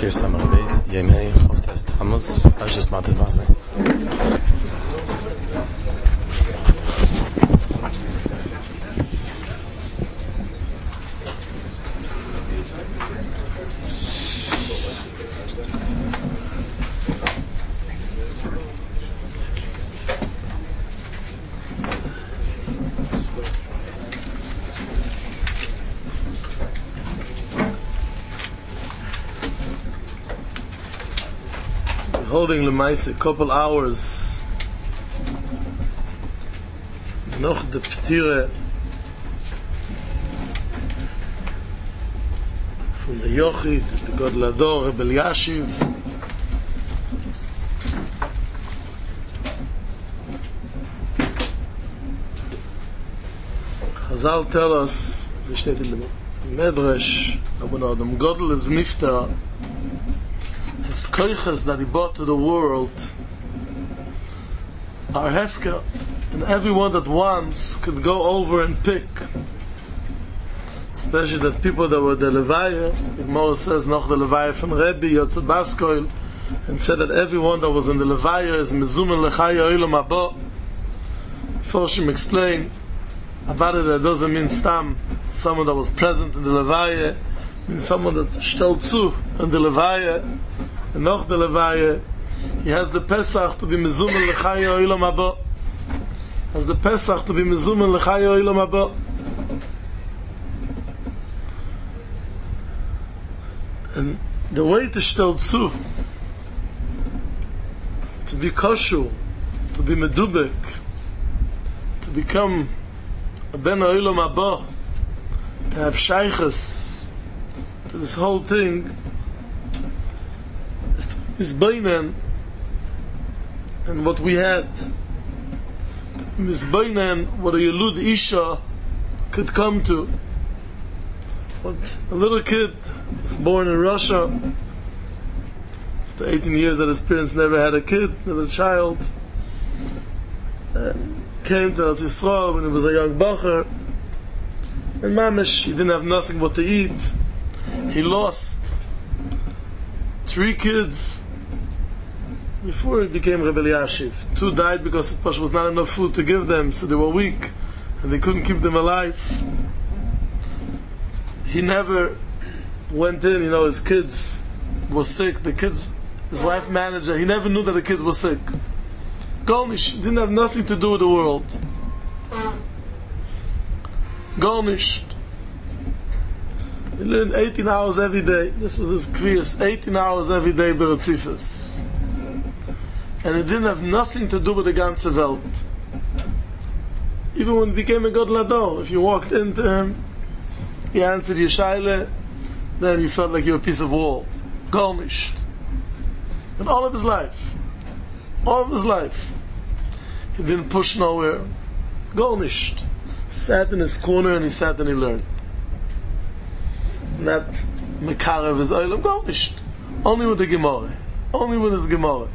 Shir Samach Beis, Yemei, Chavtes Tammuz, Parshas Matis Maseh. Holding Lemaise a couple hours noch the Ptire from the Yochid, the Godlador, Rebel Yashiv. Chazal tell us, ze steht in the Medrash, aber Adam Godel is Nifta. His koiches that he brought to the world are hefka, and everyone that wants could go over and pick. Especially that people that were the Levaya, the Gemara says, noch the Levaya from Rebbe, Yotzut Baskoil, and said that everyone that was in the Levaya is mezumen lechaya olam haba. Forshim explained about it, that doesn't mean stam, someone that was present in the Levaya, means someone that stellt zu in the Levaya, and noch the Levaya, he has the Pesach to be mezumen lechaya olam haba. Has the Pesach to be mezumen lechaya olam haba. And the way to stellt zu, to be kosher, to be medubek, to become a ben olam haba, to have shaykhs to this whole thing, is Bainan and what we had. Misbainan, what a Yelud Isha could come to. What a little kid is born in Russia, after 18 years that his parents never had a kid, never a child, and came to Eretz Yisrael when he was a young bacher, and mamish, he didn't have nothing but to eat. He lost 3 kids before he became Rebel Yashiv. 2 died because it was not enough food to give them, so they were weak and they couldn't keep them alive. He never went in, his kids were sick. His wife managed it. He never knew that the kids were sick. Golnish didn't have nothing to do with the world. Golnish. He learned 18 hours every day. This was his kviyas, 18 hours every day beretzifas. And it didn't have nothing to do with the ganze Welt. Even when he became a Godlador, if you walked into him, he answered your shaila, then you felt like you were a piece of wall. Golnisht. And all of his life, he didn't push nowhere. Golnisht. He sat in his corner and he sat and he learned. Not mekarev his oilam, Golnisht. Only with the Gemara. Only with his Gemara.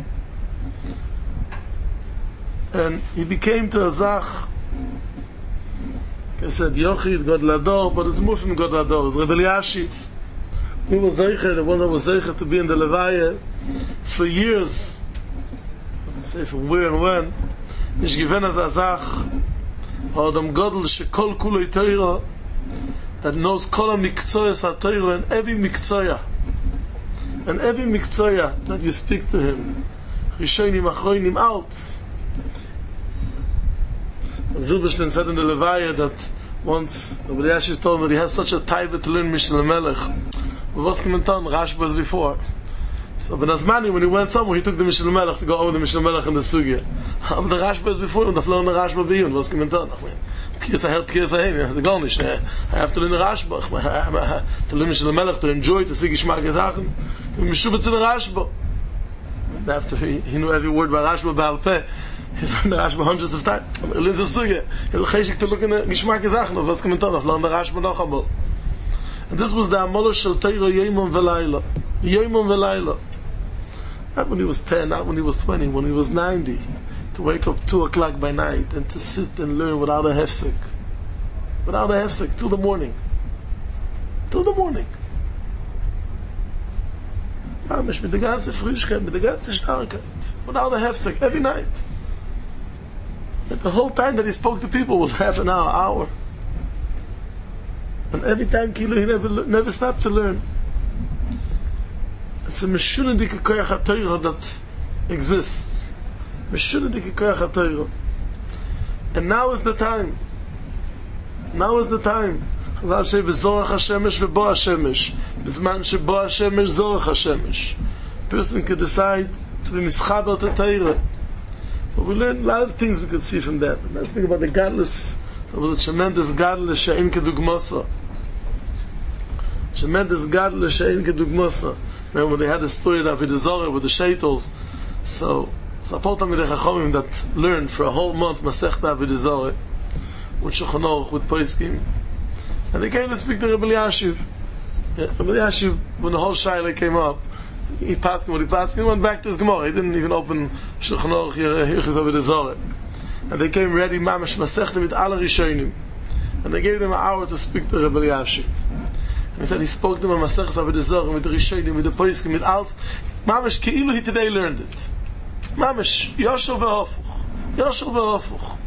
And he became to a zach, like I said, Yochid, Godlador, but it's more from Godlador, it's Rebel Yashiv. He was Zeicher, the one that was Zeicher to be in the Levaya for years. Let's say from where and when. Nish given as a zach, Adam Godel, shekol kuloi Torah, that knows kol ha-mikzoyas ha-Torah, and every mikzoya that you speak to him, Rishonim, Achronim, out. Zilberstein said in the Levaya that once the Rebbe Yashiv told him that he has such a taiva to learn Mishnah Melech. But what's coming on? Rashba was before. So Ben Azmani, when he went somewhere, he took the Mishnah Melech to go over the Mishnah Melech in the Sugya. But the Rashba was before him, the flow in the Rashba beyond. What's coming on? P'kiyas I have to learn the Rashba. To learn Mishnah Melech, to enjoy, to see Gishmak Gezachen. Mishubetz in the Rashba. And after he knew every word by Rashba Baal Peh, he learned the Rashba hundreds of times. He learned the Sugya. He was cheshik to look in the Gishmak Gezachen. What's coming on? He learned the Rashba noch einmal. And this was the Amolah Shel Torah Yomim V'Layla. Yomim V'Layla. Not when he was 10, not when he was 20, when he was 90. To wake up 2 o'clock by night and to sit and learn without a hefsek. Till the morning. Mamish, mit der ganze Frischkeit, mit der ganze Starkheit. Without a half-sec, every night. And the whole time that he spoke to people was half an hour. And every time, he never stopped to learn. It's a meshunadike koyach ha-Torah that exists. Meshunadike koyach ha-Torah. And now is the time. Now is the time. Chazal say, v'zorach ha-shemesh v'bo ha-shemesh. B'zman shebo ha-shemesh, zorach ha-shemesh. A person can decide to be mischaber to Torah. But we learn a lot of things we could see from that. And let's think about the godless. There was a tremendous godless she'en kedugmasa. Tremendous godless she'en kedugmasa. Remember when they had the story of Avodah Zarah with the shaitels. So Sapoltam with the Chachomim that learned for a whole month Masechta Avodah Zarah with Shulchan Aruch, with Poskim. And they came to speak to Rabbi Elyashiv. Rabbi Elyashiv, when the whole Shaila came up, he passed what he passed, he went back to his Gemara. He didn't even open Shulchan Aruch, Hilchos Avodah Zarah. And they came ready, Mamash Masechta with Ala Rishonim. And they gave them an hour to speak to Rabbi Elyashiv. And he said he spoke to them Masechta Avodah Zarah with the Rishonim, with the Poskim, with Alts. Mamash Keilu he today learned it. Mamash Yoshel ve'Hofuch. Yoshel ve'Hofuch.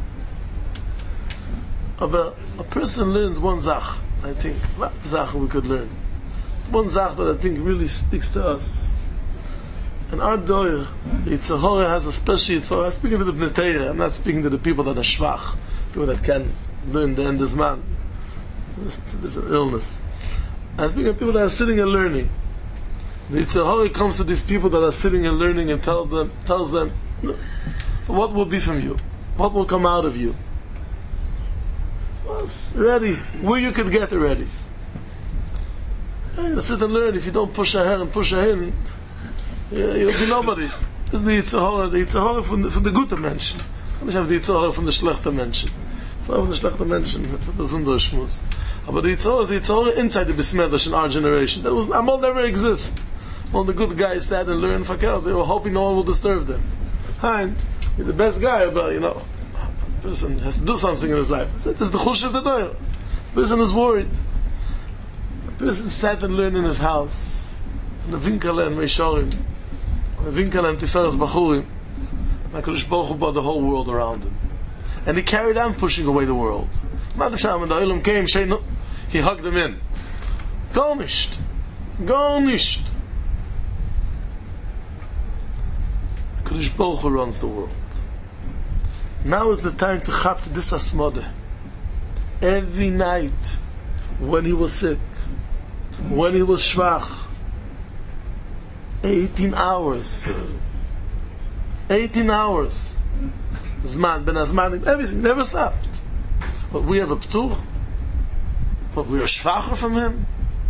But a person learns one zach, I think. What zach we could learn? It's one zach that I think really speaks to us. And our doyer, the Yetzer Hara has a special Yetzer Hara. I'm speaking to the Bnei Torah. I'm not speaking to the people that are schwach, people that can learn the end of man. It's a different illness. I'm speaking to people that are sitting and learning. The Yetzer Hara comes to these people that are sitting and learning and tells them, what will be from you? What will come out of you? Was ready, where you could get ready. You sit and learn. If you don't push ahead and push ahead, you'll be nobody. This is the Yetzer Hara from the gute Menschen. Ich habe die Yetzer Hara von der schlechten Menschen. Yetzer Hara von der schlechten Menschen, that's a besonderer Schmutz. Aber the Yetzer Hara inside the Bismedrish in our generation. That was, Amol never exist. All the good guys sat and learned Fakel. They were hoping no one will disturb them. Fine, you're the best guy, but a person has to do something in his life. This is the Chush of the Torah. A person is worried. A person sat and learned in his house. In the Vinkale and Meishorim. In the Vinkale and Tiferes Bachurim. And HaKadosh Baruch Hu brought the whole world around him. And he carried on pushing away the world. When the Olam came, he hugged them in. Go nicht. Go nicht. HaKadosh Baruch Hu runs the world. Now is the time to chap this asmode. Every night, when he was sick, when he was schwach, 18 hours. 18 hours. Zman, ben azmanim, everything, never stopped. But we have a ptur. But we are schwacher from him.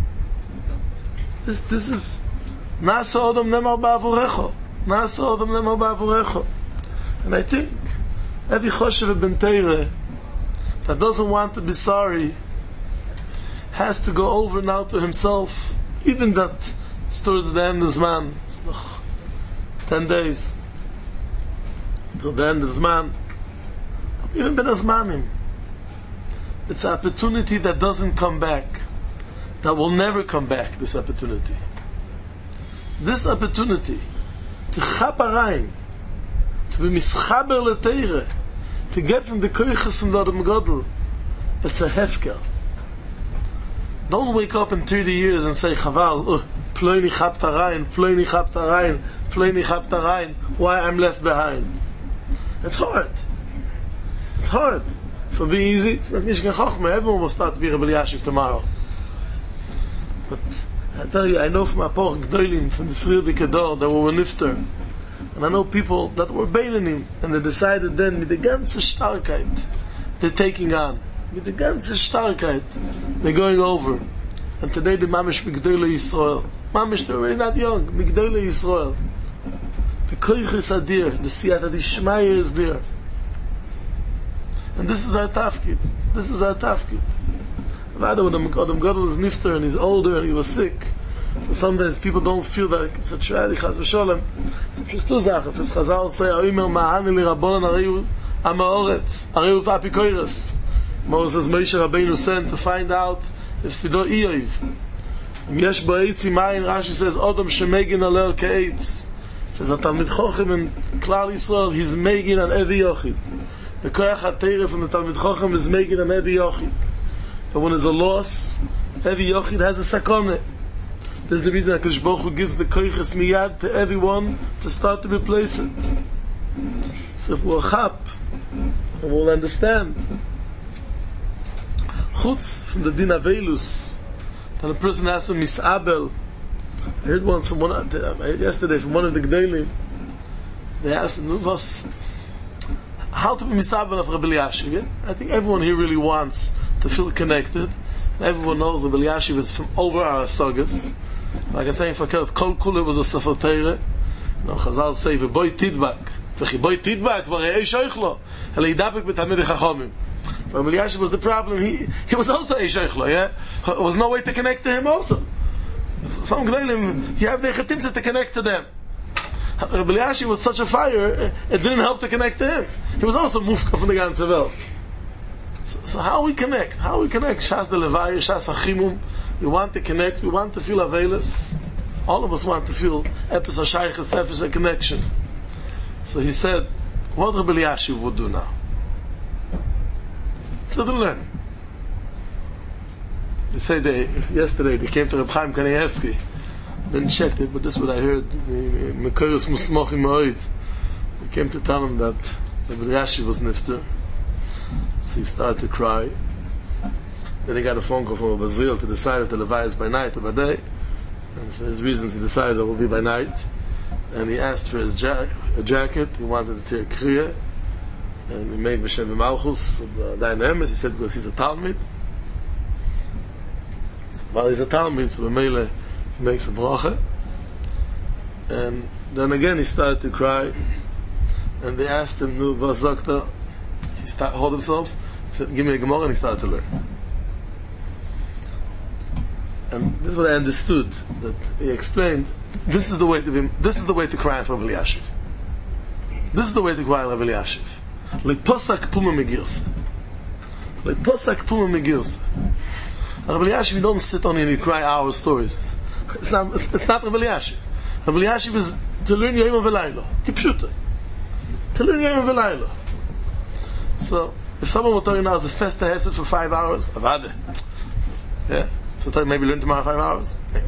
This is Nasa Odom Nemar Ba'avorecho. Nasa Odom Nemar Ba'avorecho. And I think every Choshev ben Torah that doesn't want to be sorry has to go over now to himself, even that it's towards the end of Zman. It's noch 10 days till the end of Zman. Even ben Azmanim. It's an opportunity that doesn't come back, that will never come back, this opportunity. This opportunity to chap arayin, to be mischaber l'teire, to get from the koiches from the Adam Gadol, it's a hefker. Don't wake up in 30 years and say, Chaval, ploini chapt arayin, ploini chapt arayin, ploini chapt arayin, why I'm left behind. It's hard. It's hard. It will be easy. It's not nish chachma. Everyone will start to be Rabbi Elyashiv tomorrow. But I tell you, I know from Apoch Gdolim, from the Friedrich Dor, that were nifter. And I know people that were bailing and they decided then, with the ganze Starkheit, they're taking on. With the ganze Starkheit, they're going over. And today the Mamish Migdolei Yisrael. Mamish, they're really not young. Migdolei Yisrael. The Koiches are there. The Siyata Dishmaya is there. And this is our tafkid. This is our tafkid. When Adam Gadol is nifter and he's older and he was sick, so sometimes people don't feel that it's a tragedy, chas v'sholem. It's just two zach. If Chazal say, Oimer ma'ani li Rabbonan ariyu ama'oretz, ariyu v'apikoyres. Moses Moshe Rabbeinu sent to find out if Sido Iyov. Yesh bo eitz imayin, Rashi says, Odom shemegin alel ke'etz. Says that Talmid Chochem in Klal Yisrael, he's megin on every yochid. The koyach HaTeirah from the Talmid Chochem is megin on every yochid. And when there's a loss, every yochid has a sakoneh. This is the reason that Kadosh Baruch Hu gives the koyches miyad to everyone to start to replace it. So if we'll chap, and we'll understand. Chutz from the Din Avelus, that a person has to misabel. I heard once from yesterday from one of the G'deilim. They asked him, how to be misabel of Rabbi Elyashiv. Yeah? I think everyone here really wants to feel connected. Everyone knows Rabbi Elyashiv is from over our sagas. Like I say in Fakert, Kol Kula was a Sefer Torah. Chazal say, "V'boy tidbak, v'chiboy tidbak, v'rei shoichlo, elei dabek b'tamid chachomim." Rabbi Elyashiv was the problem. He was also a shoichlo. Yeah, there was no way to connect to him. Also, some g'deilim, you have the chetimtzah to connect to them. Rabbi Elyashiv was such a fire; it didn't help to connect to him. He was also mufka from the ganze Welt. So how we connect? How we connect? Shas de Levaya, Shas Achimum. We want to connect. We want to feel Avelis. All of us want to feel Epis HaShaychus, Epis HaConnection. So he said, what Rabbi Elyashiv would do now? So to learn. They say yesterday they came to Reb Chaim Kanievsky. Didn't check it, but this is what I heard. Mekoros Musmochim Moed. They came to tell him that Rabbi Elyashiv was nifter. So he started to cry. Then he got a phone call from a Bazil to decide if the Levi is by night or by day. And for his reasons, he decided it will be by night. And he asked for his jacket. He wanted to tear kriya. And he made B'Shem Malchus, Dayan He said because he's a Talmid. So while he's a Talmid, so B'Meile he makes a bracha. And then again he started to cry. And they asked him, "Nu, was sagt er?" He started hold himself. He said, "Give me a Gemara," and he started to learn. And this is what I understood. That he explained. This is the way to be. This is the way to cry for Rabbi Elyashiv. This is the way to cry for Rabbi Elyashiv. Like posak puma megirsa. Like posak puma megirsa. Rabbi Elyashiv, you don't sit only and you cry our stories. It's not Rabbi Elyashiv. Rabbi Elyashiv is to learn Yom V'Laylo. Kipshuta. To learn Yom V'Laylo. So if someone will tell you now it's a festa hesed for 5 hours, avade. Yeah. So maybe learn tomorrow 5 hours. Yeah.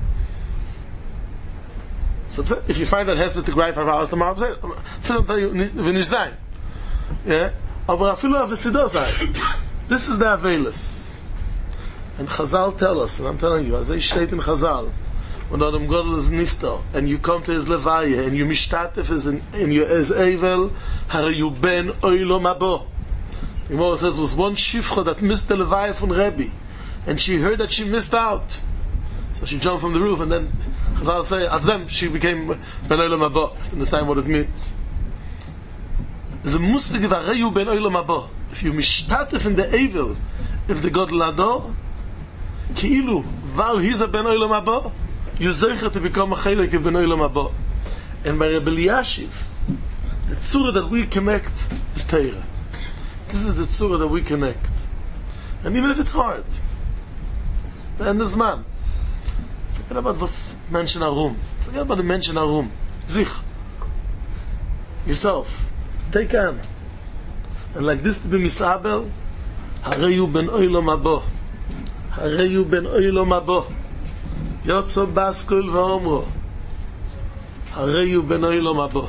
So if you find that hesed to cry 5 hours tomorrow, I'll tell you v'nish zayin. Yeah. Aber afilu avesido zayin. This is the Avelis. And Chazal tell us, and I'm telling you, as they state in Chazal, when Adam Godel is niftar, and you come to his levaya, and you mishtatef in your as Evel, hare you ben oilo mabo. The Gemara says, was one shifcha that missed the levaya from Rebbe, and she heard that she missed out. So she jumped from the roof, and then Chazal say, as them, she became ben oilo mabo. You understand what it means? There's a musig of hare you ben oilo mabo. If you mishtatef in the Evel, if the Godel ador, ki'ilu, val he's a ben oilo mabo, you zeicher to become a chelek of ben olam haba. And by Rabbi Elyashiv, the tzura that we connect is Torah. This is the tzura that we connect. And even if it's hard, it's the end of Zman. Forget about what's mentioned arum. Forget about the mention arum. Zich. Yourself. Take on. And like this to be misabel, hareyu ben olam haba. Hareyu ben olam haba. Yotzo Baskul v'omro Hareyu benoi lo mabo.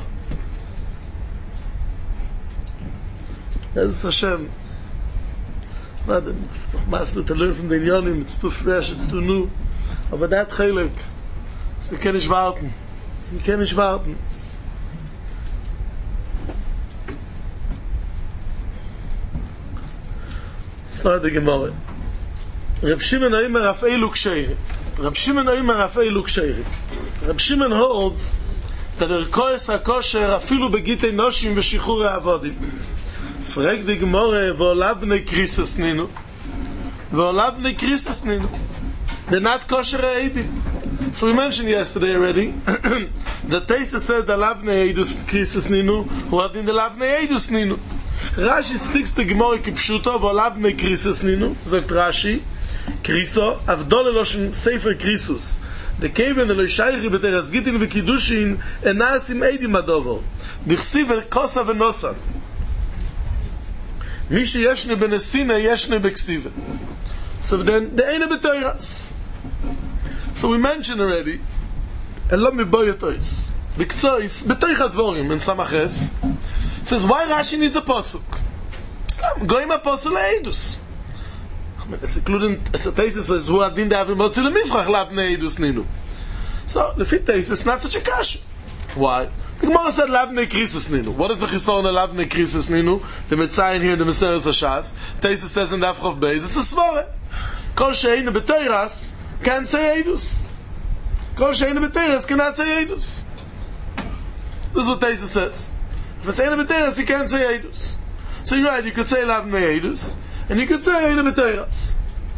As Hashem, not masber to learn from the Inyanim. It's too fresh, it's too new. Aber that chelek, we can nicht warten. We can nicht warten. Start the Gemara. Reb Shimon Omer Afeilu Ksheiri. Reb Shimon Omer Afeilu Ksheiri. Reb Shimon holds that the Kohes HaKosher afilu begitei noshim v'shichurei avodim. Frag the Gemara, v'olabnei krisis ninu. V'olabnei krisis ninu. They're not kosher eidim. So we mentioned yesterday already that Teisa said the labnei eidus krisis ninu, what in the labnei eidus ninu. Rashi sticks to Gemara kipshuto, v'olabnei krisis ninu, sagt Rashi, Kriso, Avdole Loshen Sefer Krisus. The Kaven the Loishayri B'teras Gitin v'Kiddushin and Nasim Eidim Adovo. Dichsiv Kosa v'Nosan. Misha Yeshne Benesina Yeshne Beksiva. So then the Eine B'Teiras. So we mentioned already. Elom Miboyotois. The Ktsois B'Teichat Vorim in Samaches says why Rashi needs a pasuk. Goyim a pasuk le'edus. It's including a thesis says who adin de'avim motzi lemifrach labnei edus ninu. So the fifth thesis is not such a kasha. Why? The Gemara said labnei krisis ninu. What is the chison of labnei krisis ninu? The Metzayin here in the Meseres Hashas. Thesis says in the Afchof Beis. It's a svara. Kol she'einu b'teiras can't say edus. Kol she'einu b'teiras cannot say edus. This is what thesis says. If it's einu b'teiras, you can't say edus. So you're right. You could say labnei edus. And you could say einu b'teiras.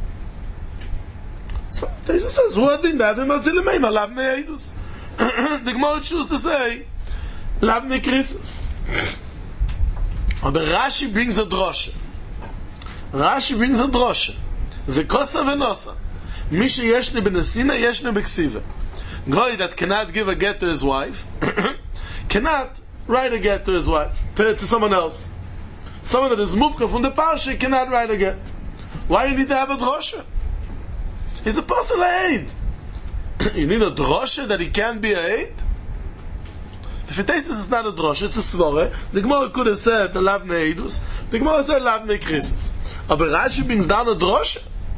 So Tesis says, "Who did that? And what's in the name? Labnei edus." The Gemara chooses to say labnei krisis. But Rashi brings a drosha. The kosa v'nosa. Misha yeshne b'nesina yeshne b'ksiva. Goy that cannot give a get to his wife cannot write a get to his wife to someone else. Someone that is mufka from the parsha cannot write a get. Why you need to have a drosha? He's a pasal aid. You need a drosha that he can't be a aid? The Fitesis is not a drosha, it's a svore. The Gemara could have said the lavnei edus. The Gemara said lavnei krisis. But Rashi brings down a drosha.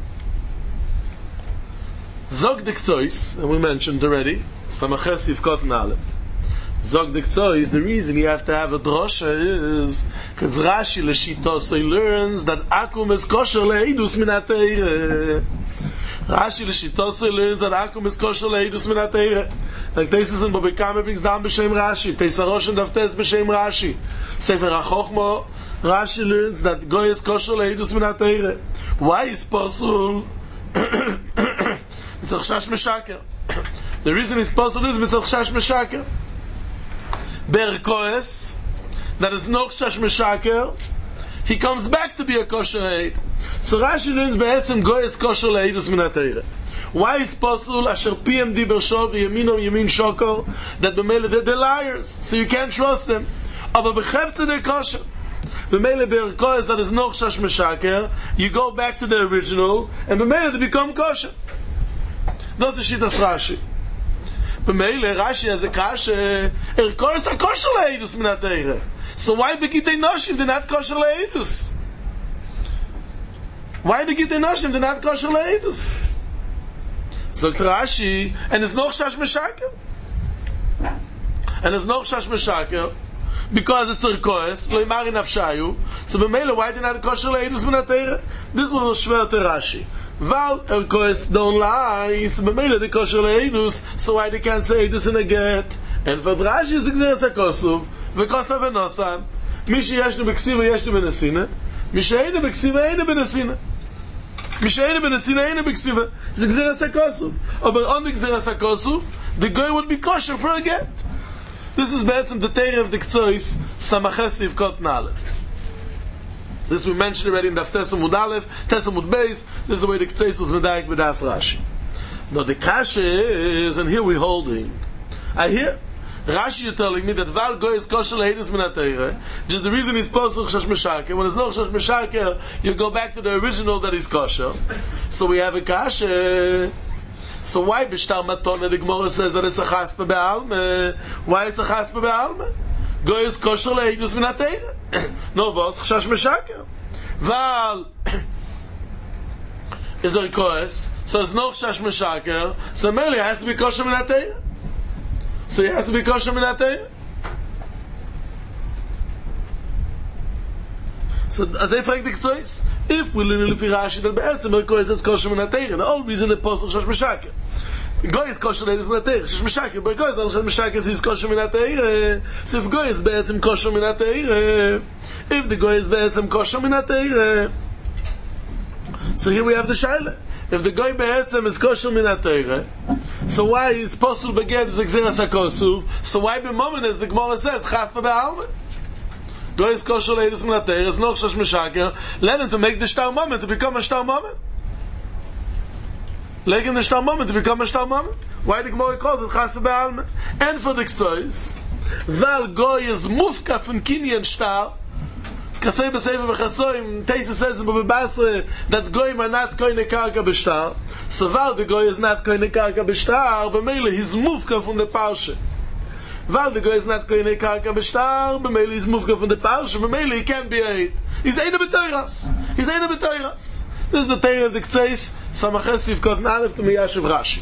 Zog the Ktsois, and we mentioned already, Samaches Yivkot Nalev. Zog the Ktsois, the reason you have to have a drosha is because Rashi L'shitosei learns that Akum is kosher le'edus min ha'teireh. Rashi L'shitosei learns that Akum is kosher le'edus min ha'teireh. Like Tesis in Bobekame brings down b'shem Rashi. Tesarosh and Davtes b'shem Rashi. Sefer HaChochmo, Rashi learns that Goy is kosher le'edus min ha'teireh. Why is possible? It's a chash meshaker. The reason it's possible is it's a chash meshaker. Ber koes, that is no chash meshaker, he comes back to be a kosher aid. So Rashi learns be'etzem goy is kosher le'edus min ha'teireh. Why is possible asher pm diber shov yemino yemin shokor that b'meile they're liars, so you can't trust them. Aber b'chefze they're kosher. B'meile ber koes that is no chash meshaker, you go back to the original, and b'meile they become kosher. That's the Shittas Rashi. B'meile Rashi has a kasha. Kosher are kosher le'edus min ha'teireh. So why begitei noshim they're not kosher le'edus? Why begitei noshim they're not kosher le'edus? So Rashi, and it's noch shash meshaker. And it's noch shash meshaker because it's erkoes loimari nafshayu. So b'meile why they're not kosher le'edus min ha'teireh? This was shver to Rashi. Val erkoes don't lie, so b'meile the kosher le'edus, so why they can't say edus in a get? And for Rashi is gzeres hakosuv, v'kosa v'nosan, mishi yeshnu b'ksiva yeshnu b'nesina, mishi einu b'ksiva einu b'nesina. Mishi einu b'nesina einu b'ksiva. It's gzeres hakosuv. But on the gzeres hakosuv, the guy would be kosher for a get. This is be'etzem the Teireh of the Ktsois, Samaches Yivkot Nalev. This we mentioned already in Daf Tesamud Aleph, Tesamud Beis. This is the way the Ktseis was medayik b'das Rashi. Now the kasha is, and here we're holding. I hear Rashi you're telling me that Val Goy is kosher le'edus min ha'teireh. Just the reason he's posel chash meshaker. When there's no chash meshaker, you go back to the original that is kosher. So we have a kasha. So why b'shtar matona the Gemara says that it's a chaspa be'alme? Why it's a chaspa be'alme? Goy is kosher le'edus min ha'teireh. No was chash meshaker. Val is a koes, so it's no chash meshaker. So merely has to be kosher min ha'teireh. So he has to be kosher min ha'teireh. So as I frag the Ktsois, if we learn lefi Rashi that be'etzem koes is kosher min ha'teireh, the only reason the posel chash meshaker. Goy is kosher le'edus min ha'teireh. Chash meshaker, but koes not chash meshaker is kosher min ha'teireh. So if goy is be'etzem kosher min ha'teireh, if the goy is be'etzem kosher min ha'teireh, so here we have the shaila. If the goy be'etzem is kosher min ha'teireh, so why is possible beged is gzeras hakosuv? So why b'momen as the Gemara says chaspa be'alme? Goy is kosher le'edus min ha'teireh, is noch chash meshaker. Let him to make the shtar moment to become a shtar moment. Legen the shtar moment to become a shtar moment. Why the Gemara calls it chas v'be'alma? And for the k'tzois, val goy is mufka from kinyan shtar, kasei b'sefer v'chasoim, Teisa says in B'Basra that goyim are not koine karka b'shtar, so val the goy is not koine karka b'shtar, b'meile he's mufka from the parsha. Val the goy is not koine karka b'shtar, b'meile he's mufka from the parsha, b'meile he can't be a he's eine b'toiras. He's eine b'toiras. This is the Torah of the K'tzeis, Samaches Yivkot Aleph to Miyashiv Rashi.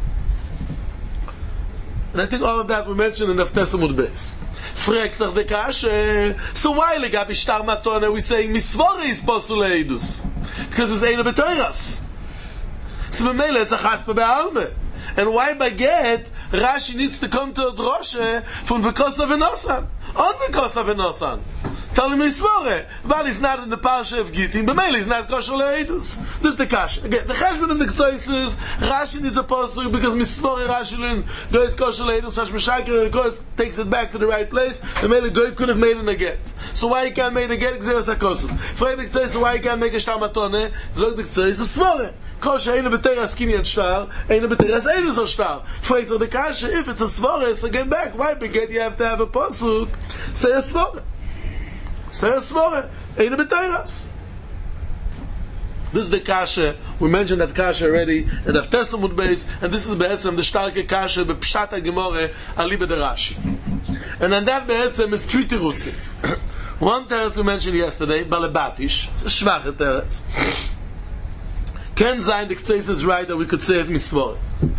And I think all of that we mentioned in the Aftesamud Beis. Fragt sich the Kashe, so why legabi shtar matone we saying misvore is posul leidus? Because it's eine b'toiras. So b'meile it's a chaspa be'alme. And why by get, Rashi needs to come to a droshe from v'kosa v'nosan. On v'kosa v'nosan. Tell him misvore. Val is not in the parsha of Gittin, b'meile is not kosher leidus. This is the Kashe. Again, the cheshbon of the K'tzois is, Rashi needs a posuk because misvore Rashi learned, goes kosher leidus, Rash Meshakir, goes takes it back to the right place, b'meile goy could have made it a get. So why he can't make a get, Gzeras HaKosum? Frag the K'tzois, so why he can't make a shtar matone? Zog the K'tzois, it's svore. Kosher eine b'teras kinyan shtar, eine b'teras eidus o shtar. Frag the Kashe, if it's a svore, so get back. Why beget you have to have a posuk? Say a svore. Say a svore. Eine b'teras. This is the kasha. We mentioned that kasha already in the Aftesamud Beis, and this is be'etzem the starke kasha b'pshat ha'gemore aliba de Rashi. And on that be'etzem is three terutzim. One teretz we mentioned yesterday, Balebatish. It's a schwache teretz. Ken zayin the K'tzeis is right that we could say it misvor.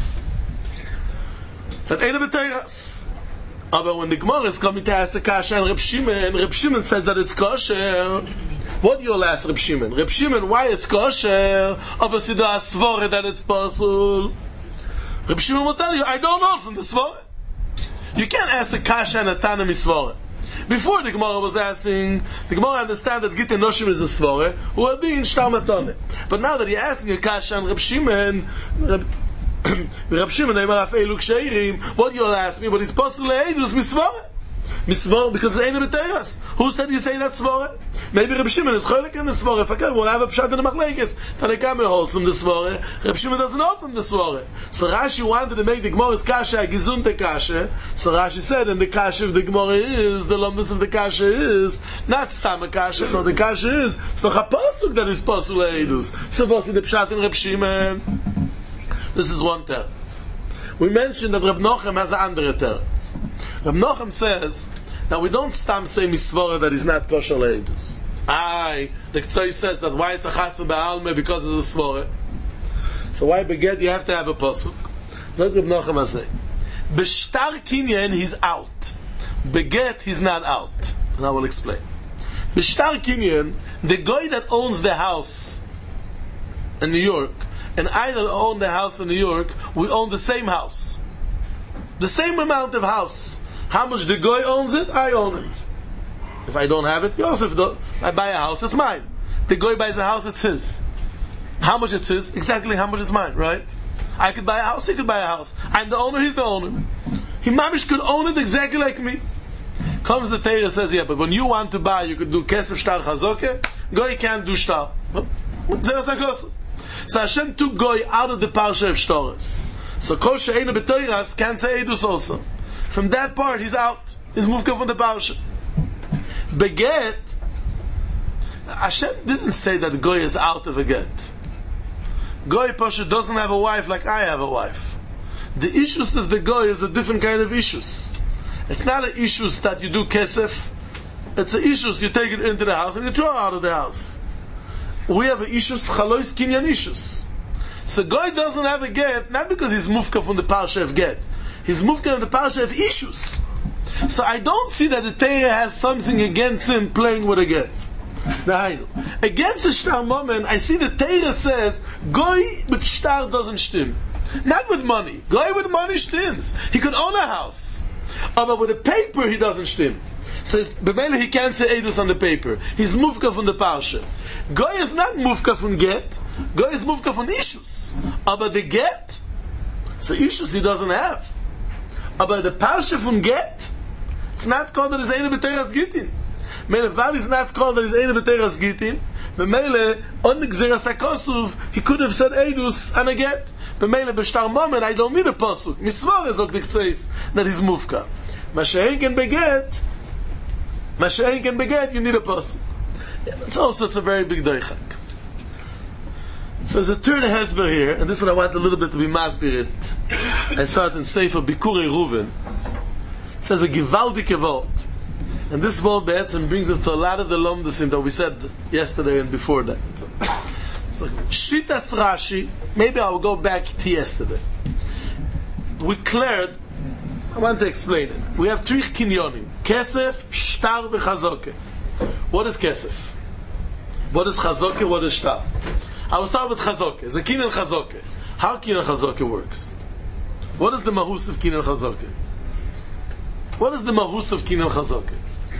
That eine b'teras. But when the Gemara is coming to ask the kasha and Reb Shimon says that it's kosher. What do you all ask Reb Shimon? Reb Shimon, why it's kosher? Obviously the svore that it's possible. Reb Shimon will tell you, I don't know from the svore. You can't ask a kasha and a tana misvore. Before the Gemara was asking, the Gemara understand that Gittin Noshim is a svore, who are being shtar matone. But now that you're asking a kasha and Reb Shimon, Reb Shimon, what do you all ask me? But it's possible to eidus misvore. Misvore because it's eine b'teras. Who said you say that svore? Maybe Reb Shimon is cholik in the svore. If I can, we'll have a pshat in the machlekes. Tanekame holds from the svore. Reb Shimon doesn't hold from the svore. So Rashi wanted to make the Gemara's kasha a gizunte kasha. So Rashi said, and the kasha of the Gemara is, the lumdus of the kasha is, not stam a kasha, no, the kasha is, it's noch a pasuk that is possible to eidus. It's supposed to be the pshat in Reb Shimon. This is one teretz. We mentioned that Reb Nochem has an andere teretz. Reb Nochem says that we don't stam say misvora that is not kosher leidus. The K'tzois says that why it's a chas v'be'alme because it's a svora. So why beget you have to have a pasuk? So Reb Nochem has say, b'shtar kinyan he's out. Beget he's not out. And I will explain. B'shtar kinyan, the guy that owns the house in New York, and I that own the house in New York, we own the same house. The same amount of house. How much the guy owns it, I own it. If I don't have it, Yosef, if I buy a house, it's mine. The guy buys a house, it's his. How much it's his? Exactly how much is mine, right? I could buy a house, he could buy a house. I'm the owner, he's the owner. He mamish could own it exactly like me. Comes the Torah says, yeah, but when you want to buy, you could do kesef shtar chazoke. Guy can't do shtar. So Hashem took Goy out of the parsha of Shtoras. So Kol She'einu B'Toiras can't say Eidus also. From that part, he's out. He's moved from the parsha. Beget, Hashem didn't say that Goy is out of a get. Goy Pasha doesn't have a wife like I have a wife. The issues of the Goy is a different kind of issues. It's not an issues that you do kesef. It's an issues you take it into the house and you throw it out of the house. We have issues, chalois kinyan issues. So Goy doesn't have a get, not because he's mufka from the parsha of get. He's mufka from the parsha of issues. So I don't see that the Torah has something against him playing with a get. Against a shtar moment, I see the Torah says, Goy with shtar doesn't stim. Not with money. Goy with money stims. He could own a house. But with a paper, he doesn't stim. So b'meila he can't say edus on the paper. He's mufka from the parsha. Goy is not mufka from get. Goy is mufka from issues. But the get, so issues he doesn't have. But the parsha from get, it's not called that is eine b'teras gitin. Melevad is not called that is eine b'teras gitin. B'meila on the Gzeras HaKosov he could have said edus on a get. B'meile b'shtar moment, I don't need a pasuk. Misvar is ook dikzeis that he's mufka. Mashein can beget, you need a pasuk. Yeah, that's also, it's a very big doichak. So there's a third hesber here, and this is what I want a little bit to be masbirit. I saw it in Sefer Bikurei Reuven. It says a givaldike vault. And this vault be'etzem brings us to a lot of the lomdasim that we said yesterday and before that. So, Shitas Rashi, maybe I'll go back to yesterday. We cleared, I want to explain it. We have three kinyonim. Kesef, Shtar, v'Chazoke. What is Kesef? What is Chazoke? What is Shtar? I will start with Chazoke. It's a kinyan Chazoke. How kinyan Chazoke works? What is the mahus of kinyan Chazoke? What is the mahus of kinyan Chazoke?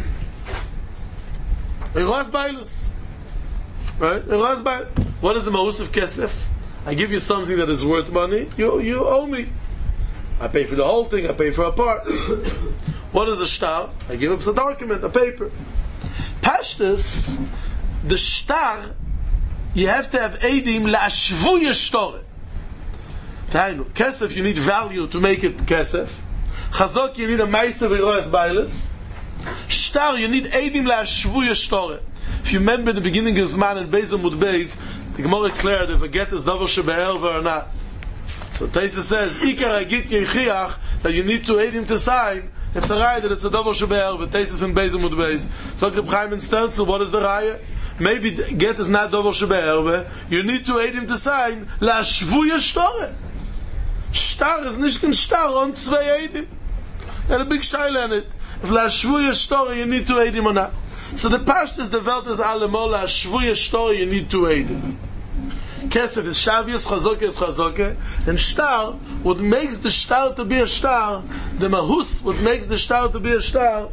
Eroas Bailus. Right? Eroas Bailus. What is the mahus of Kesef? I give you something that is worth money. You owe me. I pay for the whole thing. I pay for a part. What is the shtar? I give up a document, a paper. Pashtus, the shtar, you have to have edim la'ashvuya shtore. Tainu, kesef, you need value to make it kesef. Chazok, you need a meiser v'roes bailes. Shtar, you need edim la'ashvuya shtore. If you remember the beginning of Zman and Beis Amud Beis, the Gemara declared if a get is davar shebe'erva or not. So Taisa says, Ikar agit yechiach, that you need to edim to sign. It's a raya that it's a davar shebe'erva. Taisa is in Beis Amud Beis. So Reb Chaim and Stenzel, what is the raya? Maybe get is not davar shebe'erva. You need to edim to sign la'ashvuya shtore. Shtar is nicht kein shtar on zwei edim. And a big shaila in it. If la'ashvuya shtore, you need to edim or not. So the pashtus, the welt is alemol la'ashvuya shtore, you need to edim. Kesef is shavius, chazoke is chazoke, and shtar, what makes the shtar to be a shtar, the mahus, what makes the shtar to be a shtar,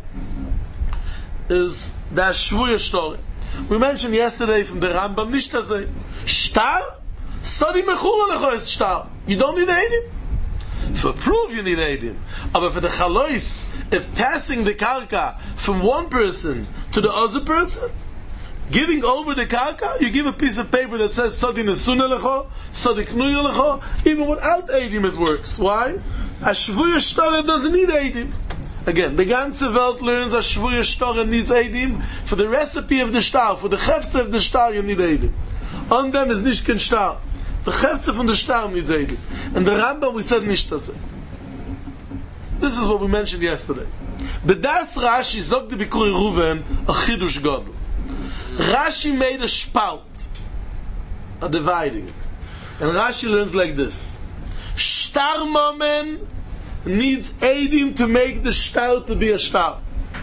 is the ashvuya shtore. We mentioned yesterday from the Rambam, nishtazeh, shtar, sadi mechura lecho is shtar. You don't need edim. For proof you need edim. But for the chalois, if passing the karka from one person to the other person, giving over the karka, you give a piece of paper that says Sadi Nesuna Lecho, Sadi Knuya Lecho, even without edim it works. Why? Ashvuya Shtore doesn't need edim. Again, the ganze Welt learns Ashvuya Shtore needs edim. For the recipe of the shtar, for the chefze of the shtar, you need edim. On them is nicht kein shtar. The chefze from the shtar needs edim. And the Rambam, we said nicht das. This is what we mentioned yesterday. B'das Rashi zog the Bikurei Reuven a chidush gadol. Rashi made a spalt, a dividing, and Rashi learns like this: Shtar momen needs edim to make the shtar to be a shtar.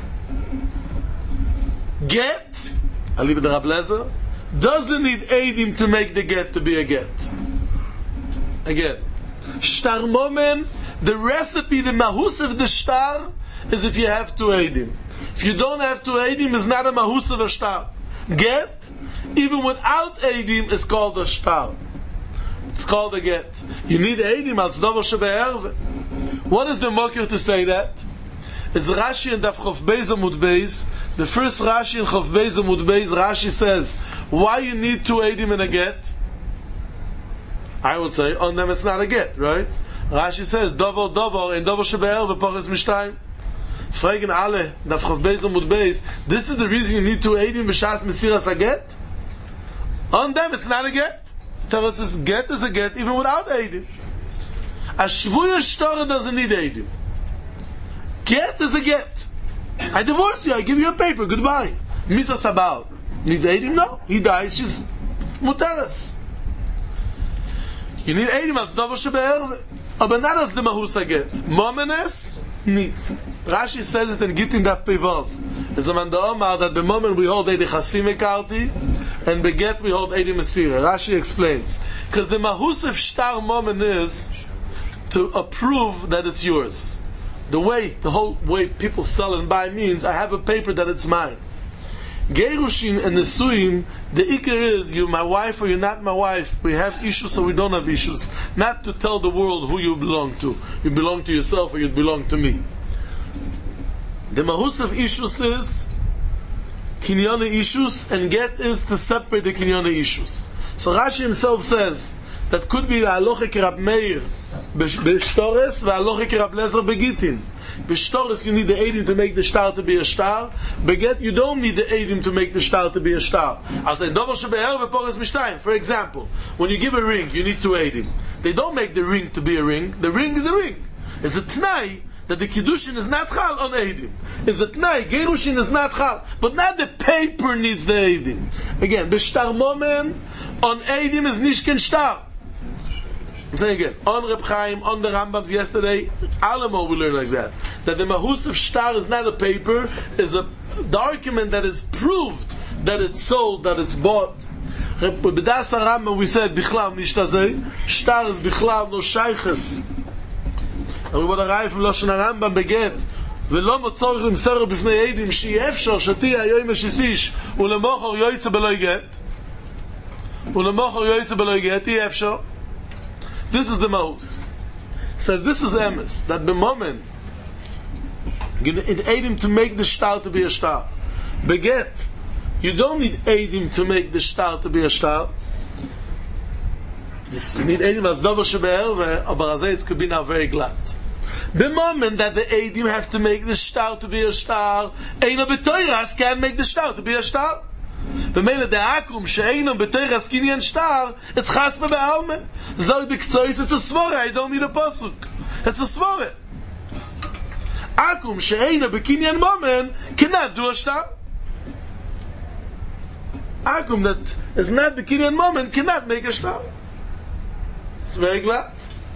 Get, I leave it to Rab Lezer, doesn't need edim to make the get to be a get. Again, shtar momen, the recipe, the mahus of the shtar is if you have two edim. If you don't have two edim, it's not a mahus of a shtar. Get, even without edim, is called a shtar. It's called a get. You need edim als davar shebe'erve. What is the mokir to say that? It's Rashi in Daf Chof Beis Amud Beis. The first Rashi in Chof Beis Amud Beis, Rashi says, why you need two edim in a get? I would say, on them it's not a get, right? Rashi says, davar, and davar shebe'erve, poches mishtayim. Fragen alle, Daf Chof Beis Amud Beis, this is the reason you need to edim b'shas mesiras a get? On them it's not a get. Tell us this get is a get even without edim. A shvuya shtore doesn't need edim. Get is a get. I divorce you, I give you a paper, goodbye. Misa Sabal needs edim? No, he dies, she's muteres. You need edim als davar shebe'erve. Aber not as the mahus a get. Momenes needs. Rashi says it in Gittin Daf Pevov. It's a man the Omar that the moment we hold Eidi Chasim Ekarti, and beget we hold Eidi Mesira. Rashi explains. Because the mahus of shtar moment is to approve that it's yours. The whole way people sell and buy means I have a paper that it's mine. Gerushin and Nesuim, the ikar is you're my wife or you're not my wife. We have issues or we don't have issues. Not to tell the world who you belong to. You belong to yourself or you belong to me. The mahus of issues is kinyana issues, and get is to separate the kinyana issues. So Rashi himself says that could be the halachic Rab Meir b'shtores v'halachic Rab Lezer begitin. B'shtores you need the eidim to make the star to be a star. Beget you don't need the eidim to make the star to be a star. I'll say dover shebe'er v'pores mishtayim. For example, when you give a ring, you need two eidim. They don't make the ring to be a ring. The ring is a ring. It's a t'nai that the kiddushin is not chal on eidim. It's a t'nai gerushin is not chal, but not the paper needs the eidim. Again, b'shtar momen on eidim is nishken star. I'm saying again, on Reb Chaim, on the Rambams yesterday, Alamo we learn like that. That the mahus of shtar is not a paper, is a document that is proved that it's sold, that it's bought. B'das Rambam we said, bichlav nishtazeh, shtar is bichlav no shayches. And we want to arrive from Loshen Rambam beget, ולא מצורך למסור בפני עדים שיהיה אפשר שתהיה היום השיסיש ולמוחר יועצה בלוי גט ולמוחר יועצה בלוי גט יהיה אפשר. This is the most. So this is emes, that the moment you need Eidim to make the star to be a star. Beget, you don't need Eidim to make the star to be a star. You need Eidim as dover shebe'er, aber azay it's could be now very glad. The moment that the Eidim have to make the star to be a star, Eino b'toiras can make the star to be a star. B'meile the akum she'eino b'toiras kinyan star, it's chaspa be'alme. Zog the k'tzois, it's a svore, I don't need a posuk. It's a svore. Akum she'eino b'kinyan momen cannot do a star. Akum that is not b'kinyan momen cannot make a star. It's very glad.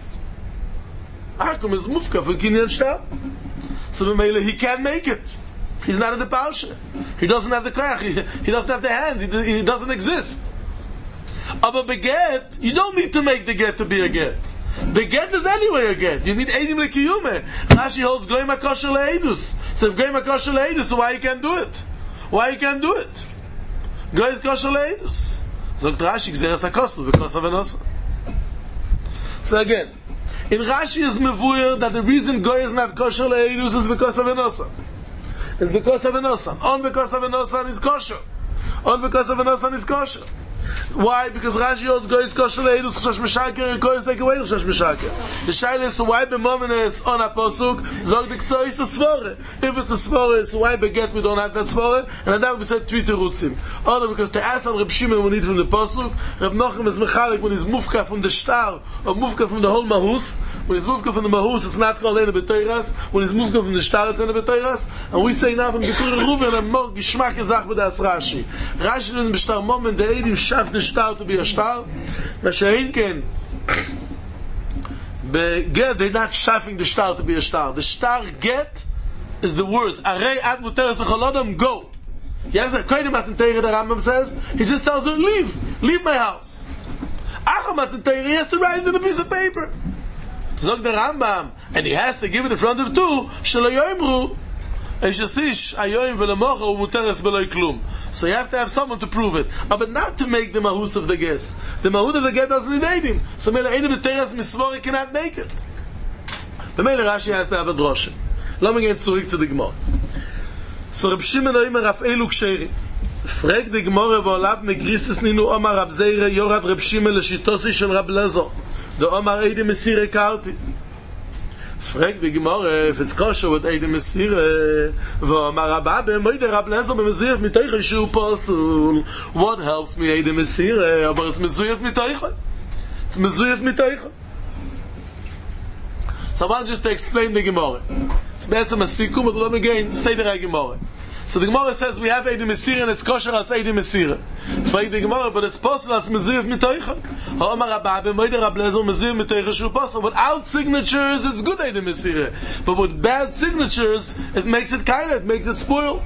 Akum is mufka for kinyan star. So b'meile he can't make it. He's not in the parsha. He doesn't have the krach. He doesn't have the hands. He doesn't exist. Aber beget, you don't need to make the get to be a get. The get is anyway a get. You need eidim lekiyume. Rashi holds goyim hakosher le'edus. So if goyim hakosher le'edus, so why you can't do it? Why you can't do it? Goy is kosher le'edus. Zogt Rashi gzeres hakosu v'kosa v'nosa. So again, in Rashi is mevuyer that the reason goy is not kosher le'edus is because of v'nosa. It's because of an osan. On because of an osan is kosher. On because of an osan is kosher. Why? Because Rashi holds goyis kosher le'edus chashash mishaker, goyis take away chashash mishaker. The shaila is, so why b'momen is on a posuk, zog the k'tzor is a svore. If it's a svore, so why beget we don't have that svore? And that would be said three terutzim. Or because the asan Reb Shimon we need from the posuk, Reb Nochem is mechalik when he's mufka from the shtar, or mufka from the whole mahus. When he's mufka from the mahus, it's not called ena b'teiras. When he's mufka from the shtar, it's ena b'teiras. And we say now from Getur Reuven and more gishmak ezach b'das Rashi. Rashi is b'shtar moment the eidim shaf the star to be a star. Mashain ken beget they're not shafing the star to be a star. The star get is the words arei at muteres lecholodam go. Yes, Kodim Matan Torah the Rambam says he just tells her leave my house. Acham Matan Torah he has to write it in a piece of paper. Zog the Rambam and he has to give it in front of two shelo yoimru. So you have to have someone to prove it, but not to make the mahus of the guest. The mahus of the guest doesn't need eidim. So Mele eidim b'teras misvori cannot make it. The Mele Rashi has to have a drosha. Let me get zurück to the Gemara. So Reb Shimon oimer af elu ksheri. Frag the Gemara v'olav megrisis ninu omar Rab Zeire yorad Reb Shimon l'shitosi shel Rab Lezer. The omar eidim mesire karti. Frag the Gemara if it's kosher with Eidim Mesireh. V'omar Rabba b'moide Rab Lezer b'mezuyef mitoicha shu posul. What helps me Eidim Mesireh? But it's mezuyef mitoicha. It's mezuyef mitoicha. So I want just to explain the Gemara. It's better a sikum, but let me again say the right Gemara. So the Gemara says we have Eidim Mesireh and it's kosher as Eidim Mesireh. Frag the Gemara, but it's possible as mezuyef mitoicha. Without signatures, it's good Eidim Mesireh. But with bad signatures, it makes it kind of, it makes it spoiled.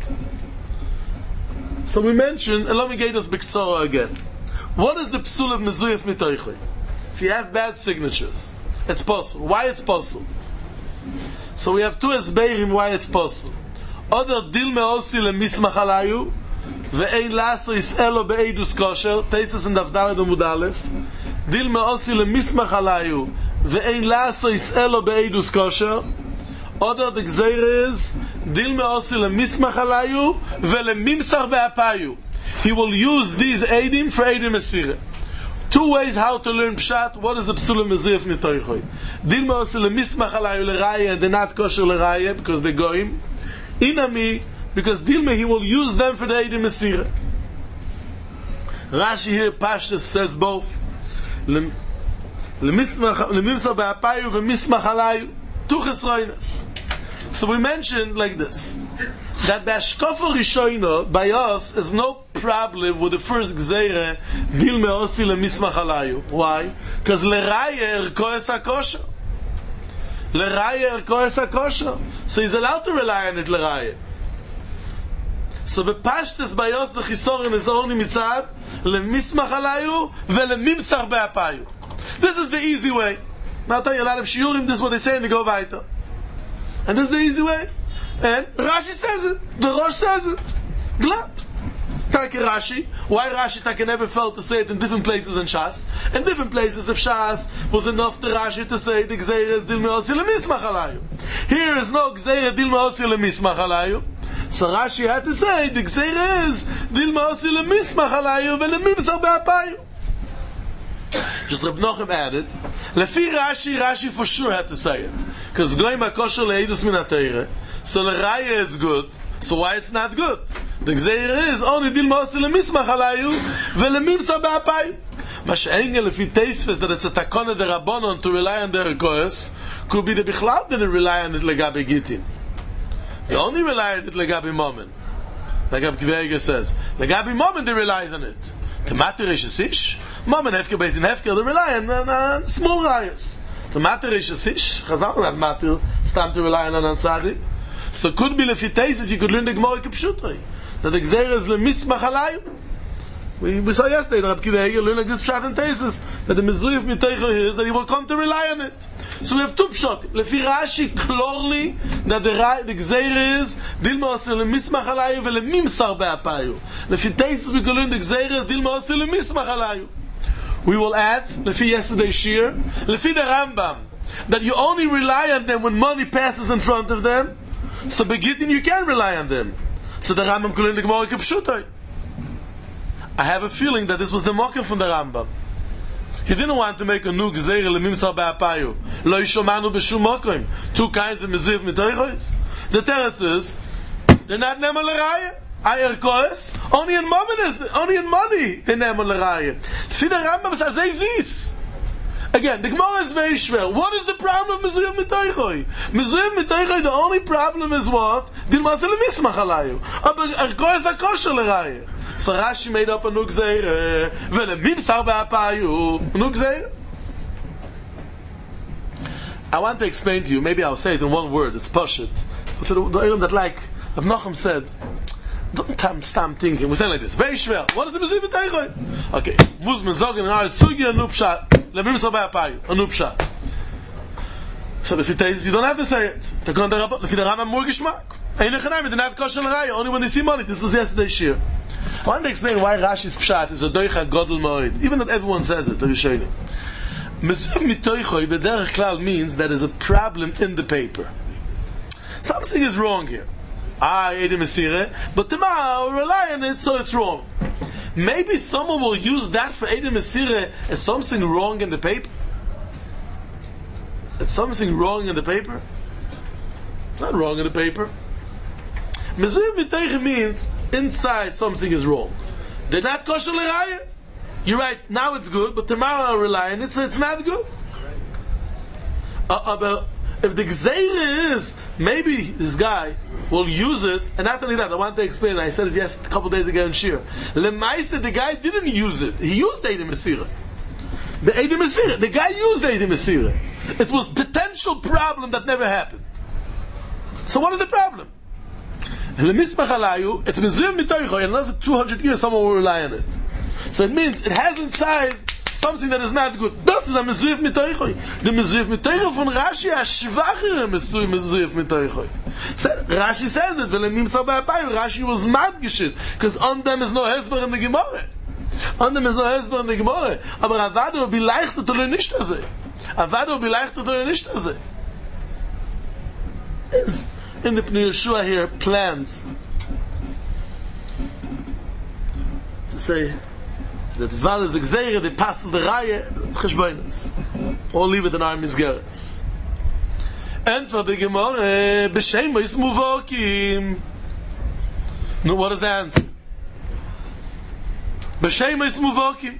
So we mentioned, and let me get this b'ktsara again. What is the psul of mezuyef mitoicha? If you have bad signatures, it's possible. Why it's possible? So we have two esbeirim why it's possible. Other dil me'osi le'mismach alayu, ve'ein laso is'elo be'edus kosher, Teisus in Dafdalad Amud Aleph. Dil me'osi le'mismach alayu, ve'ein laso is'elo be'edus kosher. Other the gzeir is, dil me'osi le'mismach alayu, ve'lemimsar be'apayu. He will use these eidim for Eidim Mesireh. Two ways how to learn Pshat. What is the Psulim Mezuyef Mitoichoi? Dilma Ose lemismach alayu leraya, and they're not kosher leraya because they're goyim. Inami, because Dilma he will use them for the Eidim Mesira. Rashi here, Pashtus says both. Lemimsa be'apayu ve'mismach alayu. Two chesroinas. So we mentioned like this, that the Ashkofa Rishoino, by us, is no problem with the first Gzeire, Dil me'osi le'mismach alayu. Why? Because l'raya erkoes hakosher. L'raya erkoes hakosher. So he's allowed to rely on it l'raya. So the Pashtus by us, the Chisorin is only mitzad, le'mismach alayu ve'lemimsar be'apayu. This is the easy way. Now I'll tell you a lot of shiurim, this is what they say and they go weiter. And this is the easy way. And Rashi says it. The Rosh says it. Glad. Take Rashi. Why Rashi take never felt to say it in different places in Shas? In different places of Shas was enough to Rashi to say the Gzeira is Dil me'osi le'mismach alayu. Here is no Gzeira Dil me'osi le'mismach alayu. So Rashi had to say the Gzeira is Dil me'osi le'mismach alayu ve'lemimsar be'apayu. Just Reb Nochem added, Lefi Rashi for sure had to say it. Because Goyim HaKosher le'edus min ha'teire. So the Raya is good. So why it's not good? The Gzeir is only Dil me'osi le'mismach alayu ve'lemimsar be'apayu. Masha'engen lefi Teisves that it's a takone de Rabbanon to rely on their Koes could be the Bichlal didn't rely on it legabe Gittin. They only rely on it legabe Momen. Like Abkivega says. Legabe Momen they relies on it. Tomater Rishasish. Mom and Hefker based in Hefker, they rely on small rayas. Tomater Rishasish. Chazal not matter, stand to rely on Tzadi. So could be lefi Teises, you could learn the Gemara Kipshutai. That the Gzeir is lemismach alayu. We saw yesterday that Rabbi Kiva learned like this Pshat and Teises, that the Mezuyef Miteicha is that he will come to rely on it. So we have two Pshat. Lefi Rashi, clearly, that the Gzeir is Dil me'osi le'mismach alayu ve'lemimsar be'apayu. Lefi Teises we can learn the Gzeir is Dil me'osi le'mismach alayu. We will add, lefi yesterday's shir, lefi the Rambam, that you only rely on them when money passes in front of them. So beginning you can rely on them. So the Rambam could learn the Gemara Kipshutai. I have a feeling that this was the mocker from the Rambam. He didn't want to make a new Gzeir le'mimsar be'apayu. Lo yishomanu b'shum mokim. Two kinds of mezuyef mitoichos. The teretz is, they're not neman l'raya. Ayer koes, only in money they neman l'raya. See the Rambam says, zis. Again, the Gemara is very schwer. What is the problem of mezuyef mitoichoi? Mezuyef mitoichoi, the only problem is what? Dil me'osi le'mismach alayu. Aber koes hakosher l'raya. So Rashi made up a new Gzeir, ve'lemimsar be'apayu, new Gzeir. I want to explain to you, maybe I'll say it in one word, it's Pashut. For the Eilim that like, Rav Nochem said, don't stop thinking, we say like this, very schwer, what is the Mezuyef Miteichoi? Okay, muss man sagen, sugi a new Pshat, lemimsar be'apayu, a new Pshat. So if it is, you don't have to say it. If the Rambam more geschmack. Einechanayim, they're not kosher l'raya, only when they see money. This was yesterday's shir. I want to explain why Rashi's Pshat is a doicha godel moed, even that everyone says it, the Rishonim. Mezuyef mitoichoi b'derech klal means that there's a problem in the paper. Something is wrong here. Eidim Mesireh, but tomorrow I'll rely on it, so it's wrong. Maybe someone will use that for Eidim Mesireh as something wrong in the paper. It's something wrong in the paper? Not wrong in the paper. Mezuyef mitoichoi means inside something is wrong. They're not kosher l'raya. You're right, now it's good, but tomorrow I'll rely on it, so it's not good. But if the Gzeir is, maybe this guy will use it, and not only that, I want to explain, I said it a couple days ago in Shir. Lemaisa, the guy didn't use it. He used Eidim Mesireh. The guy used Eidim Mesireh. It was potential problem that never happened. So what is the problem? It's mezuyef mitoichoi, and another 200 years someone will rely on it. So it means it has inside something that is not good. Das is a mezuyef mitoichoi. The mezuyef mitoichoi von Rashi is schwachere mezuyef mitoichoi. Rashi says it, ve'lemimsar be'apayu. Rashi was madgeshit, because on them is no hesber in the Gemara. On them is no hesber in the Gemara. Aber Avada will be leichter to learn nicht azeh. Avada will be leichter to learn nicht azeh. In the Pnei Yeshua here plans to say that Val is a Gzeire, they pass the Raya, Cheshboinus. Or leave it in our Misgeres. And for the Gemara, B'Shem is Muvokim. No, what is the answer? B'Shem is Muvokim.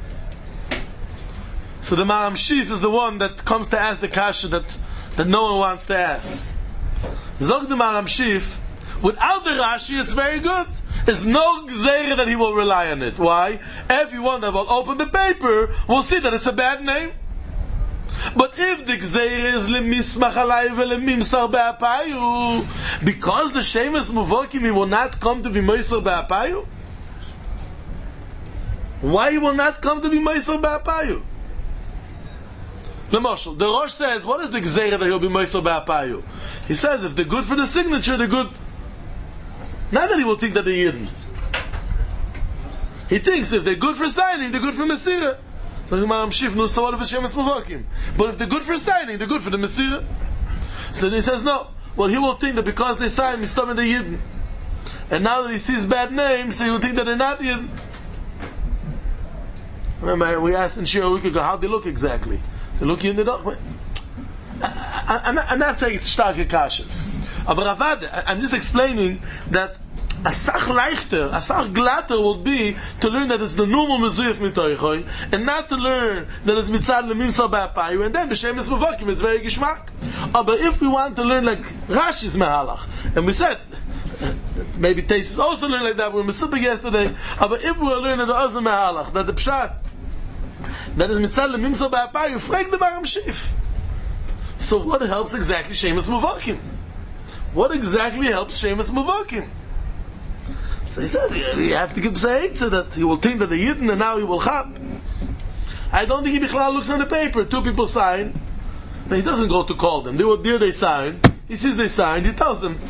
So the Maram Shif is the one that comes to ask the kasha that no one wants to ask. Zog the Maram Shif, without the Rashi, it's very good. There's no Gzeire that he will rely on it. Why? Everyone that will open the paper will see that it's a bad name. But if the Gzeire is lemismach alai velemimsar be'apayu, because the Shemes Muvokim, he will not come to be moiser be'apayu. Why he will not come to be moiser be'apayu? L'moshel, the Rosh says, what is the Gzeire that he'll be moiser be'apayu? He says, if they're good for the signature, they're good. Not that he will think that they're Yidden. He thinks if they're good for signing, they're good for Mesirah. So the Maram Shif knows so what if it's Shemes Muvokim. But if they're good for signing, they're good for the Mesirah. So then he says no. Well, he will think that because they sign, Mistam they're Yidden. And now that he sees bad names, so he will think that they're not Yidden. Remember, we asked in Shira a week ago, how they look exactly? They look Yidden, they don't. I'm not saying it's starke kashas. Aber Avad, I'm just explaining that a sach leichter, a sach glatter would be to learn that it's the normal mezuyach mitoichoi, and not to learn that it's mitzad lemimsar ba'apayu, and then b'shemes muvokim is very gishmak. But if we want to learn like Rashi's mehalach, and we said maybe Taisus also learned like that. We were mesupik yesterday. But if we were learning the other mehalach, that the pshat that is mitzad lemimsar ba'apayu, frag the Maram Shif. So what helps exactly Shemes Muvokim? What exactly helps Shemes Muvokim? So he says, you have to give Psa'it so that he will think that they're Yidden and now he will chap. I don't think he Bichlal looks on the paper. Two people sign, but he doesn't go to call them. They were there, they signed. He sees they signed, he tells them.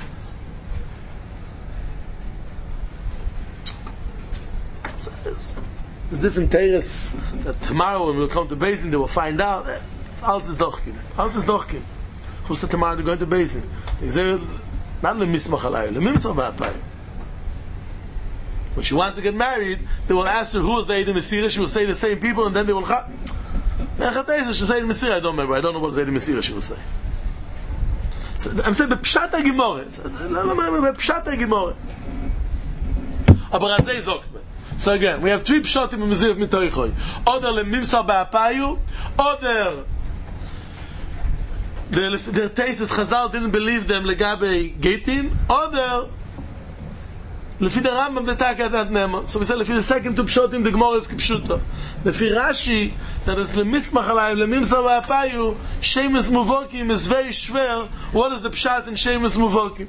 So there's different teiras that tomorrow when we'll come to Beis Din, they will find out that it's alles is dochkim. Alles is dochkim. Who said tomorrow they're going to Beis Din? They say, not lemismach alai, lemimsar ba'apayu. When she wants to get married, they will ask her who is the Eidem Mesirah. She will say the same people, and then they will she'll say Mesirah. I don't remember. I don't know what Eidem Mesirah she will say. So, I'm saying Pshat HaGemorah. Pshat HaGemorah. Aber Azay zogt me. So again, we have three Pshatim in Mesirah Mitoichoi. Oder lemimsar ba'apayu, oder the Taisus Chazal didn't believe them legabe Geitin, oder Lefi the Rambam the Taka that Nema. So we say lefi the second two Pshotim the Gemara is Kipshuta. Lefi Rashi that is lemismach alayim lemimsar ba'apayu Shemes Muvokim is very schwer. What is the Pshat in Shemes Muvokim?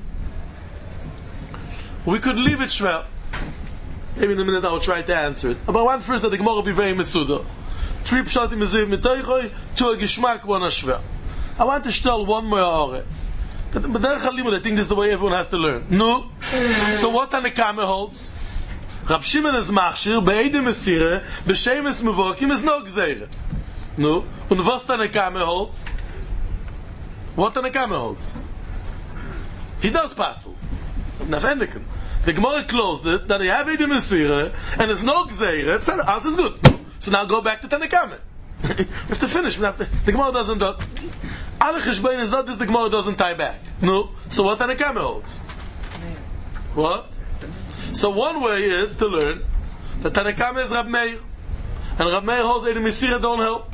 We could leave it schwer. Maybe in a minute I will try to answer it. But I want first that the Gemara will be very mesuda. Three Pshatim is mitoichoi, two a gishmak, one a schwer. I want to tell one more ore. But I think this is the way everyone has to learn. No. So what Tanakame holds? Rab Shimon is machshir, be'edim mesireh, b'shemes muvokim is no gzeire. No. And what Tanakame holds? What Tanakame holds? He does passel. Nafendiken. The Gemara closed it, that they have edim mesireh, and there's no gzeire, so the answer is good. So now go back to Tanakame. We have to finish. The Gemara doesn't do. Alle Cheshbein is not this, the Gemara doesn't tie back. No. So what Tanakame holds? What? So one way is to learn that Tanakame is Rab Meir. And Rab Meir holds Eidem Mesirah don't help.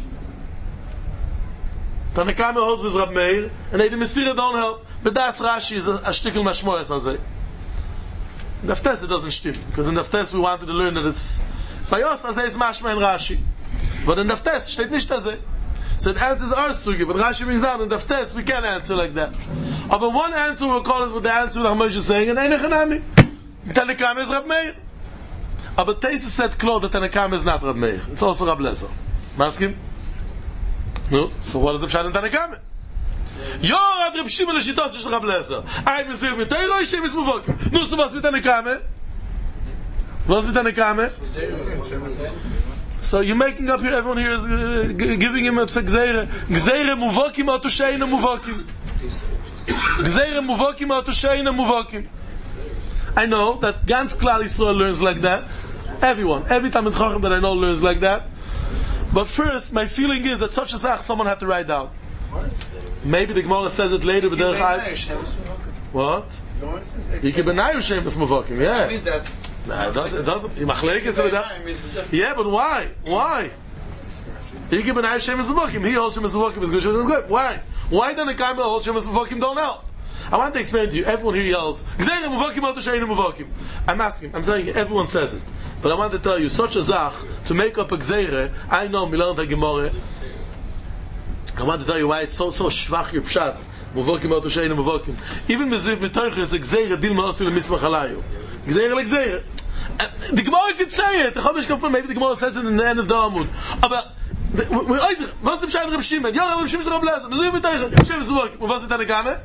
Tanakame holds is Rab Meir, and Eidem Mesirah don't help. But that's Rashi is a shtickle mashmoyas on say. In Daftes it doesn't stim. Because in Daftes we wanted to learn that it's by us as is mashma in Rashi. But in Daftes steht nicht as so it answers our sugi, but Rashi brings out in Daftes we can't answer like that. But one answer we'll call it with the answer that Moshe is saying, and Einach Hanami. Tanakame is Rab Meir. But Taisus said Klo that Tanakame is not Rab Meir. It's also Rab Lezer. Maskim? No? So what is the Pshat in Tanakame? Yorad Reb Shimon Leshitos is Rab Lezer. I Mesir mit Teiro, Shem is Muvokim. No, so was mit Tanakame? Was mit Tanakame? So you're making up here, everyone here is giving him a Gzeire. Gzeire Muvokim Atusheina Muvokim. Gzeire Muvokim Atusheina Muvokim. I know that Gans Klal Yisrael learns like that. Everyone. Every time in Chacham that I know learns like that. But first, my feeling is that such a sach someone had to write down. Maybe the Gemara says it later, but what? Yike benayu shemes muvakim. Yeah. I mean that's. Nah, it doesn't. Yeah, but why? Why? Yike benayu shemes muvakim. He holds shemes muvakim is good. Why? Why then the guy who holds shemes muvakim don't help? I want to explain to you. Everyone here yells, "Gzeira muvakim al t'sheinu muvakim." I'm asking. I'm saying everyone says it, but I want to tell you, such a zach to make up a gzeira. I know Milan Gemara. I want to tell you why it's so schwach your pshat. Muvakim al t'sheinu muvakim. Even meziv mitoich is a gzeira dil ma'asil mismach alayu. Gzeira like gzeira. The Gemara could say it. Maybe the Gemara says it in the end of the Amud. But was the pshat Reb Shimon? Ja, Reb Shimon Reb Lezer. Meziv mitoich. Hashem is muvakim. Was with Tanakame?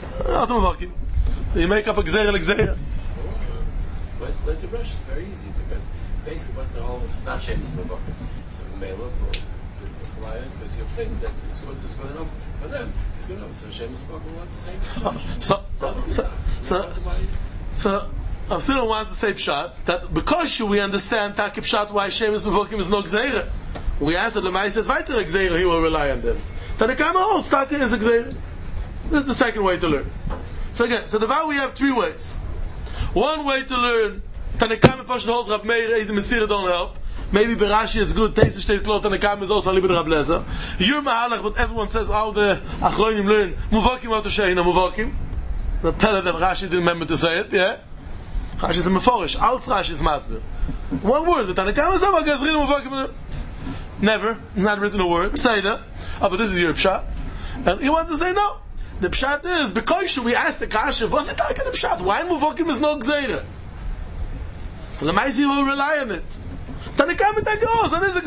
You make up a gzeira like gzeira. But the brush is very easy because basically what's the whole it's not Shemus Muvakim. So Mela or the client, because you think that it's good enough for them. It's good enough. So Shemus Muvakim want the same. So I still don't want to say pshat that because we understand Taki pshat why Shemus Muvakim is no gzeira. We asked that the Ma'aseh is weiter gzeira, he will rely on them. Tanakama holds Taki is a gzeira. This is the second way to learn. So again, so the vow we have three ways. One way to learn, Tanakam Pashan holds Rab Meir, the Messiah don't help. Maybe Berashi it's good, Teisa State Klot, Tanakam is also a little bit Rab Lezer. You're Mahalach, but everyone says all the Achronim learn, Muvakim out to Sheina, Muvakim. The teller that Rashi didn't remember to say it, yeah? Rashi is a Meforish, Alts Rashi is Masbir. One word, the Tanakam is Ava Gazrin, Muvakim. Never, not written a word, say that. Oh, but this is your pshat. And he wants to say no. The pshat is, because we asked the kasha, what's it like in the pshat? Why muvakim is no gzeira? The Maisi will rely on it. Tanakam it goes, and is a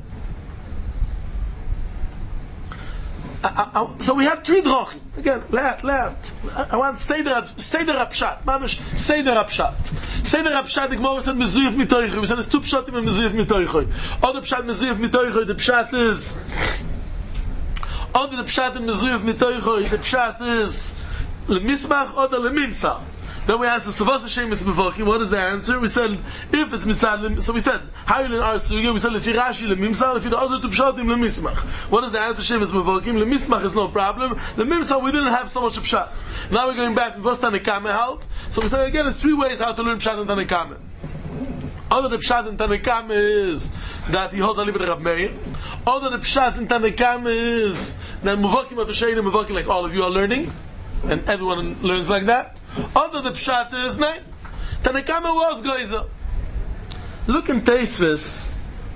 gzeira. So we have three drochim. Again, I want Seder Rapshat. Mamish, Seder Rapshat. Seder Rapshat, the Gemara said, Mezuyef mitoichoy. We said, there's two pshatim and Mezuyef mitoichoy. Other pshat, Mezuyef mitoichoy, the pshat is... Oder the pshat in Mezuyef mitoichoy, the pshat is lemismach oder lemimsa. Then we answered, so what's the shame is mevokim? What is the answer? We said, if it's mitzad, so we said, how you learn our sugya? We said, lefi Rashi lemimsa, lefi the other two pshatim lemismach. What is the answer? Shame is mevokim. Lemismach is no problem. Lemimsa, we didn't have so much of pshat. Now we're going back to what's Tanakame held. So we said again, there's three ways how to learn pshat in Tanakame. Other the pshat in Tanakame is that he holds a little bit of Rab Meir. Other the pshat in Tanakame is that muvakim at the sheina muvakim like all of you are learning, and everyone learns like that. Other the pshat is no. Tanakame was geiser. Look in Teisves.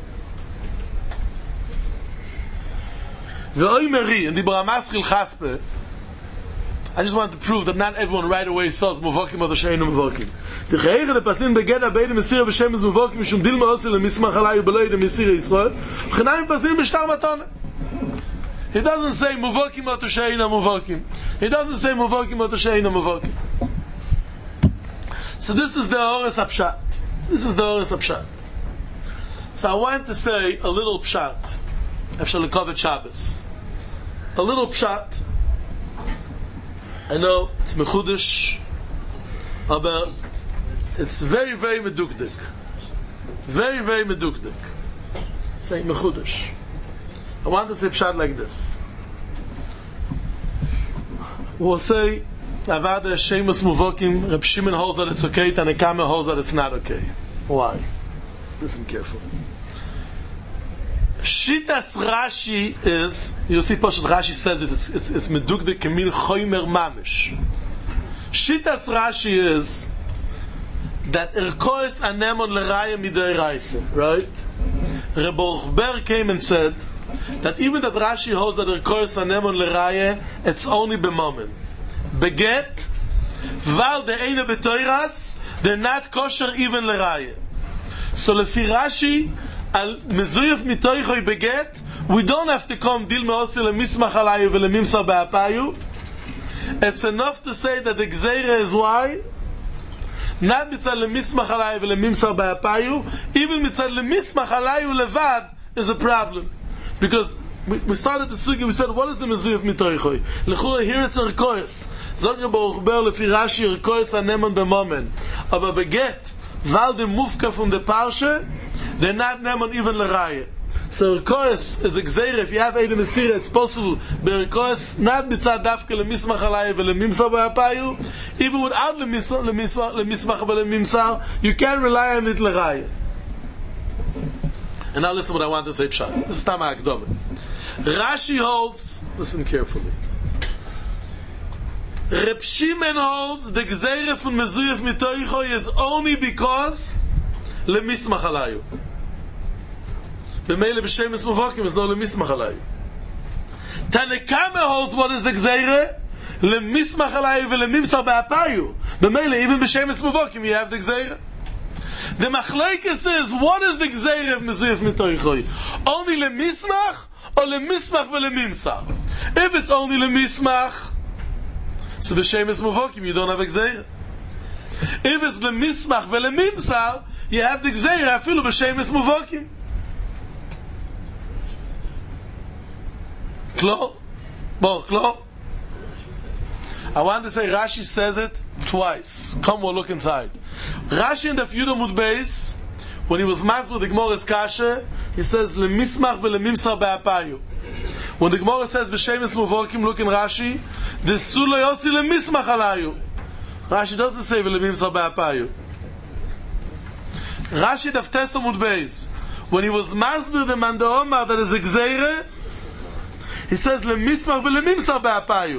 Ve'oimeri in the Bramaschil Chaspe. I just want to prove that not everyone right away says muvakim or the sheinu muvakim. The chayre the pasin begeda beide mesir b'shemes muvakim mishum dil ma'osil lemismach alay u'beloi de mesir Yisrael. Ch'naim pasin b'shtar matana. He doesn't say muvakim or the sheinu muvakim. He doesn't say muvakim or the sheinu muvakim. So this is the Oris Apshat. This is the Oris Apshat. So I want to say a little pshat. After Lekovat Shabbos. A little pshat. I know it's mechudish, but it's very, very medukdik. Very, very medukdik. Say mechudish. I want to say pshat like this. We'll say, Avada Shemus Muvokim, Reb Shimon holds that it's okay, Tanakame holds that it's not okay. Why? Listen carefully. Shitas Rashi is, you see Poshet Rashi says it's medukdik kemil choymer mamish. Shitas Rashi is that erkois anemon leraya midei raise, right? Reb Ochber came and said that even that Rashi holds that erkois anemon leraya, it's only b'momen. Beget, val de eine betoiras, they're not kosher even leraya. So lefi Rashi, al mezuyef mitoichoy beget, we don't have to come dil meosi lemismach alayu velemimsa be'apayu. It's enough to say that the gzeira is why? Not mitzad lemismach alayu velemimsa be'apayu, even mitzad lemismach alayu levad is a problem. Because we started the sugi, we said, what is the mezuyef mitoichoy? Lechura, here it's a rekoyes. Zog Reb Ochber lefi Rashi rekoyes anemon b'momen. Aber beget, weil der Mufka von der Parsche, they're not neman even l'raya. So Rekois is a gzeira, if you have Eidem Mesira, it's possible, but Rekois, not mitzad dafke lemismach alaya velemimsar ba'apayu, even without lemismach velemimsar, you can rely on it l'raya. And now listen what I want to say, Pshat. This is Tama Akdome. Rashi holds, listen carefully. Reb Shimon holds the gzeira from Mezuyef mitoicho is only because lemismach alayu. B'meile b'shemes muvakim is no lemismach alayu. Tanekama holds what is the gzeira? Lemismach alayu velemimsar ba'apayu. B'meile even b'shemes muvakim you have the gzeira. The machlekes says what is the gzeira of Mezuyef mitoicho? Only lemismach or lemismach velemimsar? If it's only lemismach, so b'shemes muvakim you don't have a gzeira. If it's lemismach velemimsar, you have the gzeira afilu b'shemes muvakim. Klo? Bo, klo? I want to say Rashi says it twice. Come, we'll look inside. Rashi in the Yud Amud Beis, when he was masbir the Gemara's kasha, he says lemismach velemimsar ba'apayu. When the Gemara says b'shemes muvakim, look in Rashi, the sulo yosi lemismach alayu. Rashi doesn't say velemimsar ba'apayu. Rashi daf Tes Amud Beis, when he was masbir the Manda Omar that is a gzeira, he says lemismach velemimsar ba'apayu.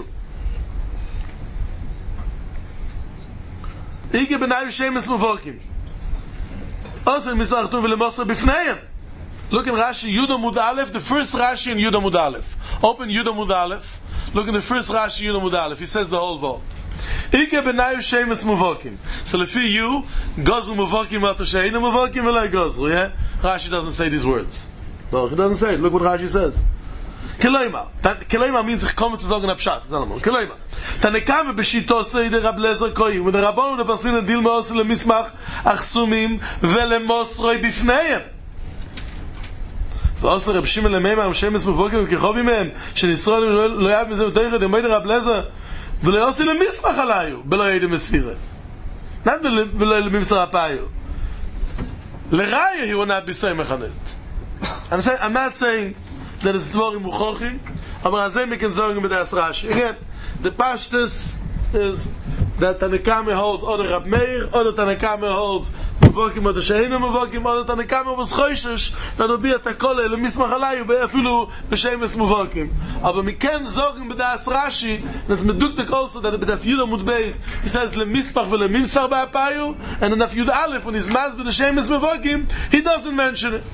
Ige b'nayu shemes muvakim. Also misach tu velemosar b'fneihem. Look in Rashi Yud Amud Aleph, the first Rashi in Yud Amud Aleph. Open Yud Amud Aleph. Look in the first Rashi Yud Amud Aleph. He says the whole word. Ige b'nayu shemes muvakim. So lefi you, gozu muvakim ato she'einu muvakim v'loi gozu. Yeah? Rashi doesn't say these words. No, he doesn't say it. Look what Rashi says. Keloima. Keloima means ich komme zu sagen abschat. Keloima. Tanekame b'shito seide Rab Lezer koi. When the Rabbonu nepasin dilma osu lemismach achsumim velemosroi b'fneihem. ועושה רב שמעון למימר שמש מבוקר וכחובי מהם שניסרו לא יעד מזה מתויכה דמי דרב לזר ולא יוסי למסמך עליו בלא ידע מסירה ולא לממסר הפיו לראיה he will not be saying מכנת. I'm not saying that it's דבורים מוכוחים אבל אז הם מכן זורים בדעס רש"י. Again, the pashtus is that Tanakame holds or the Rab Meir or the Tanakame holds Muvakim or the Sheinu Muvakim or the Tanakame was choishish that will be at Takole lemismach alayu be'afilu b'shemes Muvakim. Aber we can zogen b'das Rashi that's meduktek also that b'daf Yud Amud Beis he says lemismach velemimsar ba'apayu and in daf Yud Aleph when he's mas b'shemes Muvakim he doesn't mention it.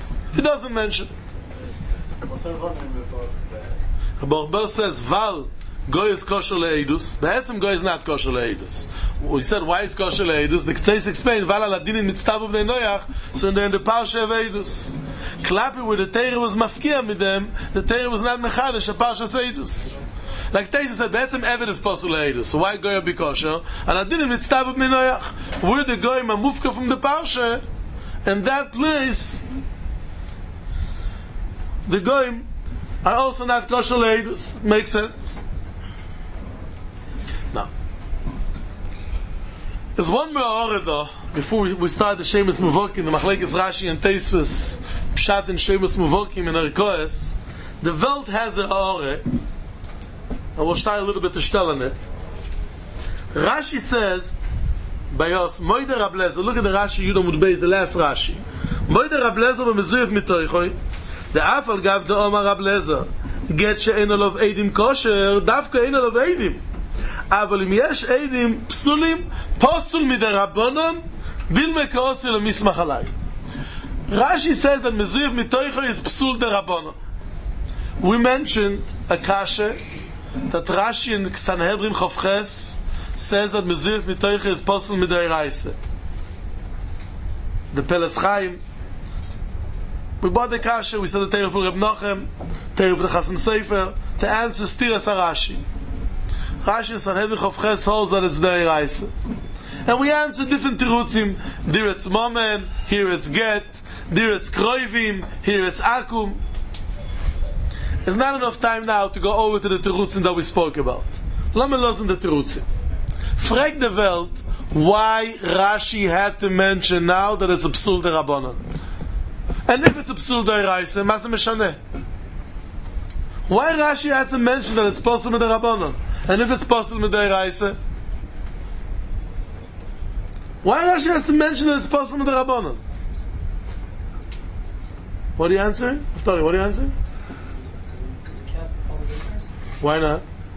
Rabbi says Val Goy is kosher le'edus. Be'etzem Goy is not kosher le'edus. We said why is kosher le'edus? The Ktseis explained Val al-Adinin mitztavu b'nei Noach, so they're in the parsha of Edus. Klapi where the Torah was mafkia with them, the Torah was not mechadish a parsha of Edus. Like Teisha said, be'etzem Eved is kosher le'edus. So why Goy be kosher? Al-Adinin mitztavu b'nei Noach. Where the Goy mamufka from the parsha, and that place, the Goyim are also not kosher le'edus. Makes sense? Now, there's one more though, before we start the Shemes Muvakim, the Machlekes Rashi and Teisvus, Pshat and Shemes Muvakim and Erkoes, the Welt has a Ore, and we'll start a little bit to stell on it. Rashi says, by us, Moide Rab Lezer, look at the Rashi Yud Amud Beis, the last Rashi. Moide Rab Lezer b'mezuyef mitoichoi, the Afal gav the Omar Rab Lezer, get she'eno lov eidim kosher, davka eno lov eidim. אבל אם יש עדים פסולים, פוסול מדי רבונון, וילמה כאוסי למסמך עליי. Rashi says that מזויף מתויכו is פסול דה רבונון. We mentioned a kasha that Rashi in Sanhedrin Chavches says that מזויף מתויכו is פוסול מדי רייסה. The Peles Chaim, we bought the kasha, we said the Teirah for Reb Nochem, Teirah for the Chasam Sefer, to answer Stiras HaRashi. Rashi Sanhedrin Chavches holds that it's Dei Raisa. And we answer different tirutzim. There it's Momen, here it's Get, there it's Kroivim, here it's Akum. There's not enough time now to go over to the tirutzim that we spoke about. Let me listen the tirutzim. Frag the Welt, why Rashi had to mention now that it's a psul derabanan. And if it's a psul deraisa, mas meshaneh. Why Rashi had to mention that it's possible derabanan? And if it's possible deraisa, why Rashi has to mention that it's possible derabanan? What do you answer? Sorry, what do you answer? Because it can't possibly be deraisa. Why not?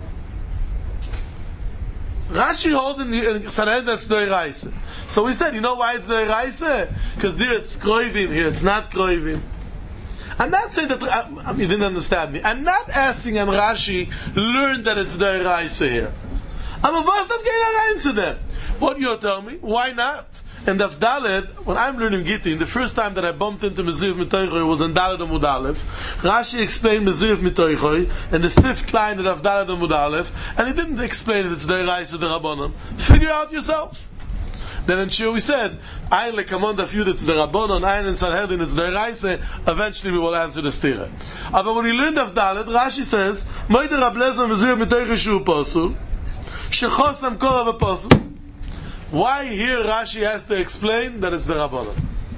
Rashi holds in Sanhedrin that's deraisa. So we said, you know why it's deraisa? Because there it's kroivim, here it's not kroivim. I'm not saying that you didn't understand me. I'm not asking and Rashi learn that it's deraisa here. I'm a vast of getting to them. What you're telling me? Why not? And Daf Dalet, when I'm learning Gittin, the first time that I bumped into Mezuyev Mitoichoi was in Dalet Amud Aleph. Rashi explained Mezuyev Mitoichoi in the 5th line of Daf Dalet Amud Aleph, and he didn't explain if it's deraisa or derabanan. Figure out yourself. Then in Shir we said, Ayin lekamon daf Yud it's derabanan, Ayin in Sanhedrin it's deraisa. Eventually we will answer the stira. But when you learn Daf Dalet, Rashi says, Moider Rab Lezer Mezuyev Mitoichoi shu posul, shechosam kol av posul. Why here Rashi has to explain that it's the Rabbanon?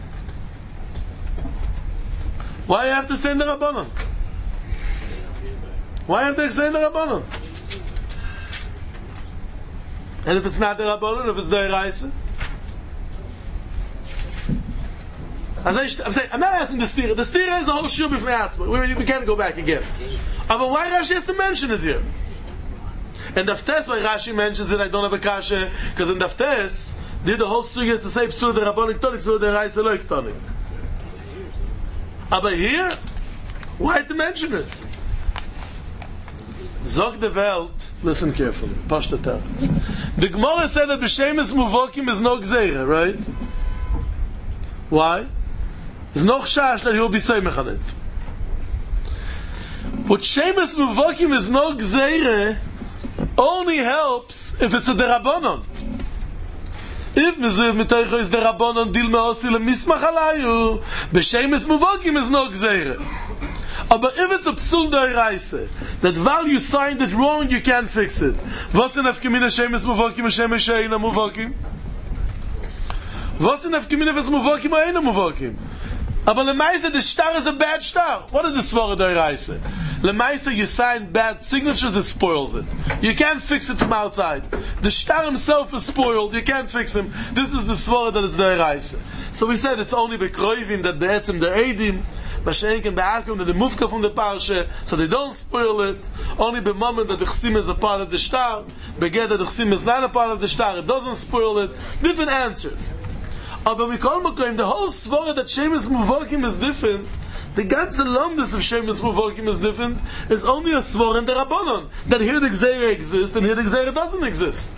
Why you have to say the Rabbanon? Why you have to explain the Rabbanon? And if it's not the Rabbanon, if it's the Eraisa? I'm saying, I'm not asking the stira. The stira is a whole shir b'fnei atzma. We can't go back again. But why Rashi has to mention it here? And Daftes, why Rashi mentions it, I don't have a kasha, because in Daftes, the whole sugya is to say psul de rabbanik tonik, psul de raisa loik tonik. But here, why to mention it? Zog de Welt, listen carefully, Pashta Teretz. The Gemara said that b'shemes muvokim is no gzeira, right? Why? There's no chash that he will be seimech on it. But shemes muvokim is no gzeira only helps if it's a derabanan. If Mezuyev Mitoichoi is derabanan, dil me'osi lemismach alayu, b'shemes muvokim is no gzeira. But if it's a psul deraisa, that while you signed it wrong, you can't fix it. Was in afkemina shemes muvokim and shemes sheina muvokim? Was in afkemina if it's muvokim or eina muvokim? But lemaisa, the shtar is a bad shtar. What is the svara deraisa? Lemaisa, you sign bad signatures, it spoils it. You can't fix it from outside. The shtar himself is spoiled, you can't fix him. This is the svara that is deraisa. So we said it's only bekroivim that be'etzim the edim, b'sheik and be'akum that the mufka from the parsha, so they don't spoil it. Only b'moment that the chsim is a part of the shtar, beged that the chsim is not a part of the shtar, it doesn't spoil it. Different answers. But we call Mokoim, the whole svara that shemes muvokim is different, the ganze lomdus of shemes muvokim is different, is only a svara in the Rabbanon, that here the gzeira exists and here the gzeira doesn't exist.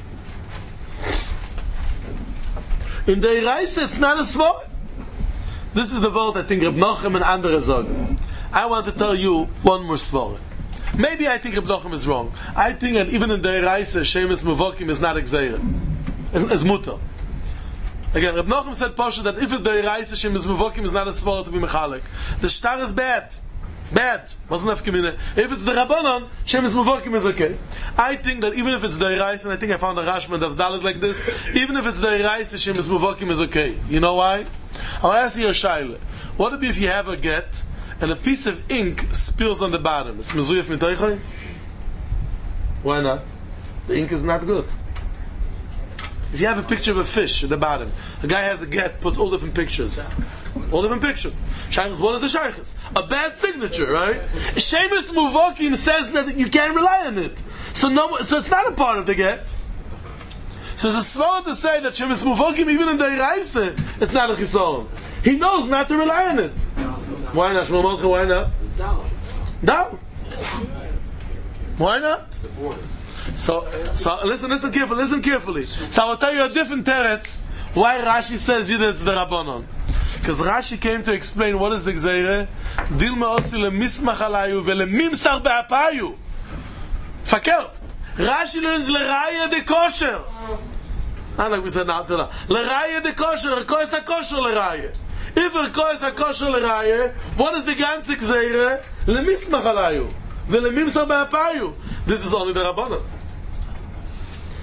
In the Eraisa it's not a svara. This is the word I think Reb Nochem and andere sagen. I want to tell you one more svara. Maybe I think Reb Nochem is wrong. I think that even in the Eraisa shemes muvokim is not a gzeira. It's mutter. Again, Reb Nochem said Pasha that if it's the Eraisa Shem is Muvokim is not a svara to be mechalek. The shtar is bad. Bad. Wasn't afkemina. If it's the Rabbanon, Shem is Muvokim is okay. I think that even if it's the Eraisa, and I think I found a Rashman of Dalit like this, even if it's the Eraisa Shem is Muvokim is okay. You know why? I'll ask you a shaila. What if you have a get and a piece of ink spills on the bottom? It's Mezuyev Mitoichoi? Why not? The ink is not good. If you have a picture of a fish at the bottom, a guy has a get, puts all different pictures. All different pictures. Shaykh is one of the shaykhs. A bad signature, right? Shemes Muvokim says that you can't rely on it. So it's not a part of the get. So it's a svara to say that Shemes Muvokim, even in the Eraisa, it's not a chisaron. He knows not to rely on it. Why not? Shmuel Malka, why not? Down. Why not? So listen carefully. So I'll tell you a different teretz why Rashi says you that it's the Rabbanon. Because Rashi came to explain what is the gzeira. Dil me'osi lemismach alayu velemimsar be'apayu. Fakert. Rashi learns leraya de kosher. Like we said now, leraya de kosher. Rekois ha-kosher leraya. If rekois ha-kosher leraya, what is the ganze gzeira? Lemismach alayu velemimsar be'apayu. This is only the Rabbanon.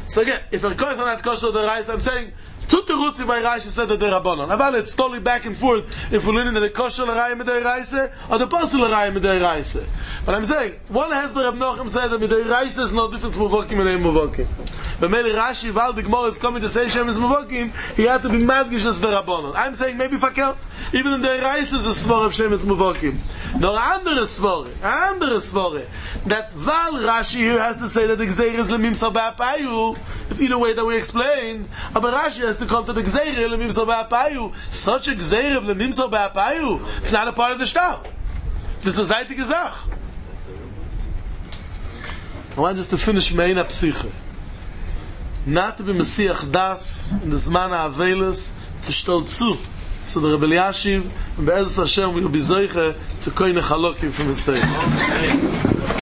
So again, if a kois on that kosher the rice, I'm saying Tuterutzi by Rashi said that the Rabbanon. Aval it's totally back and forth if we're learning that the kosher l'rayim midei raisa or the pasul l'rayim midei raisa. But I'm saying one hesber Reb Nochem said that midei raisa is no difference muvokim and ein muvokim. But maybe Rashi while the Gemara is coming to say Shem is muvokim, he had to be madgish as the Rabbanon. I'm saying maybe fakel even in the raisa is a svor of Shem is muvokim. No andere svore that Val Rashi here has to say that the gzeir is lemimsa ba'apayu. Either way that we explained, but Rashi has to come to the gzeir lemimsa ba'apayu. Such a gzeir lemimsa ba'apayu, it's not a part of the shtar. This is zeitige Zach. I want just to finish Meina Psiche. Not to be Messiach Das in the Zman HaAvelis to stolzu. So the Rebbe Eliashiv and Be'ezus Hashem will be zoiche to koine chalokim from his day.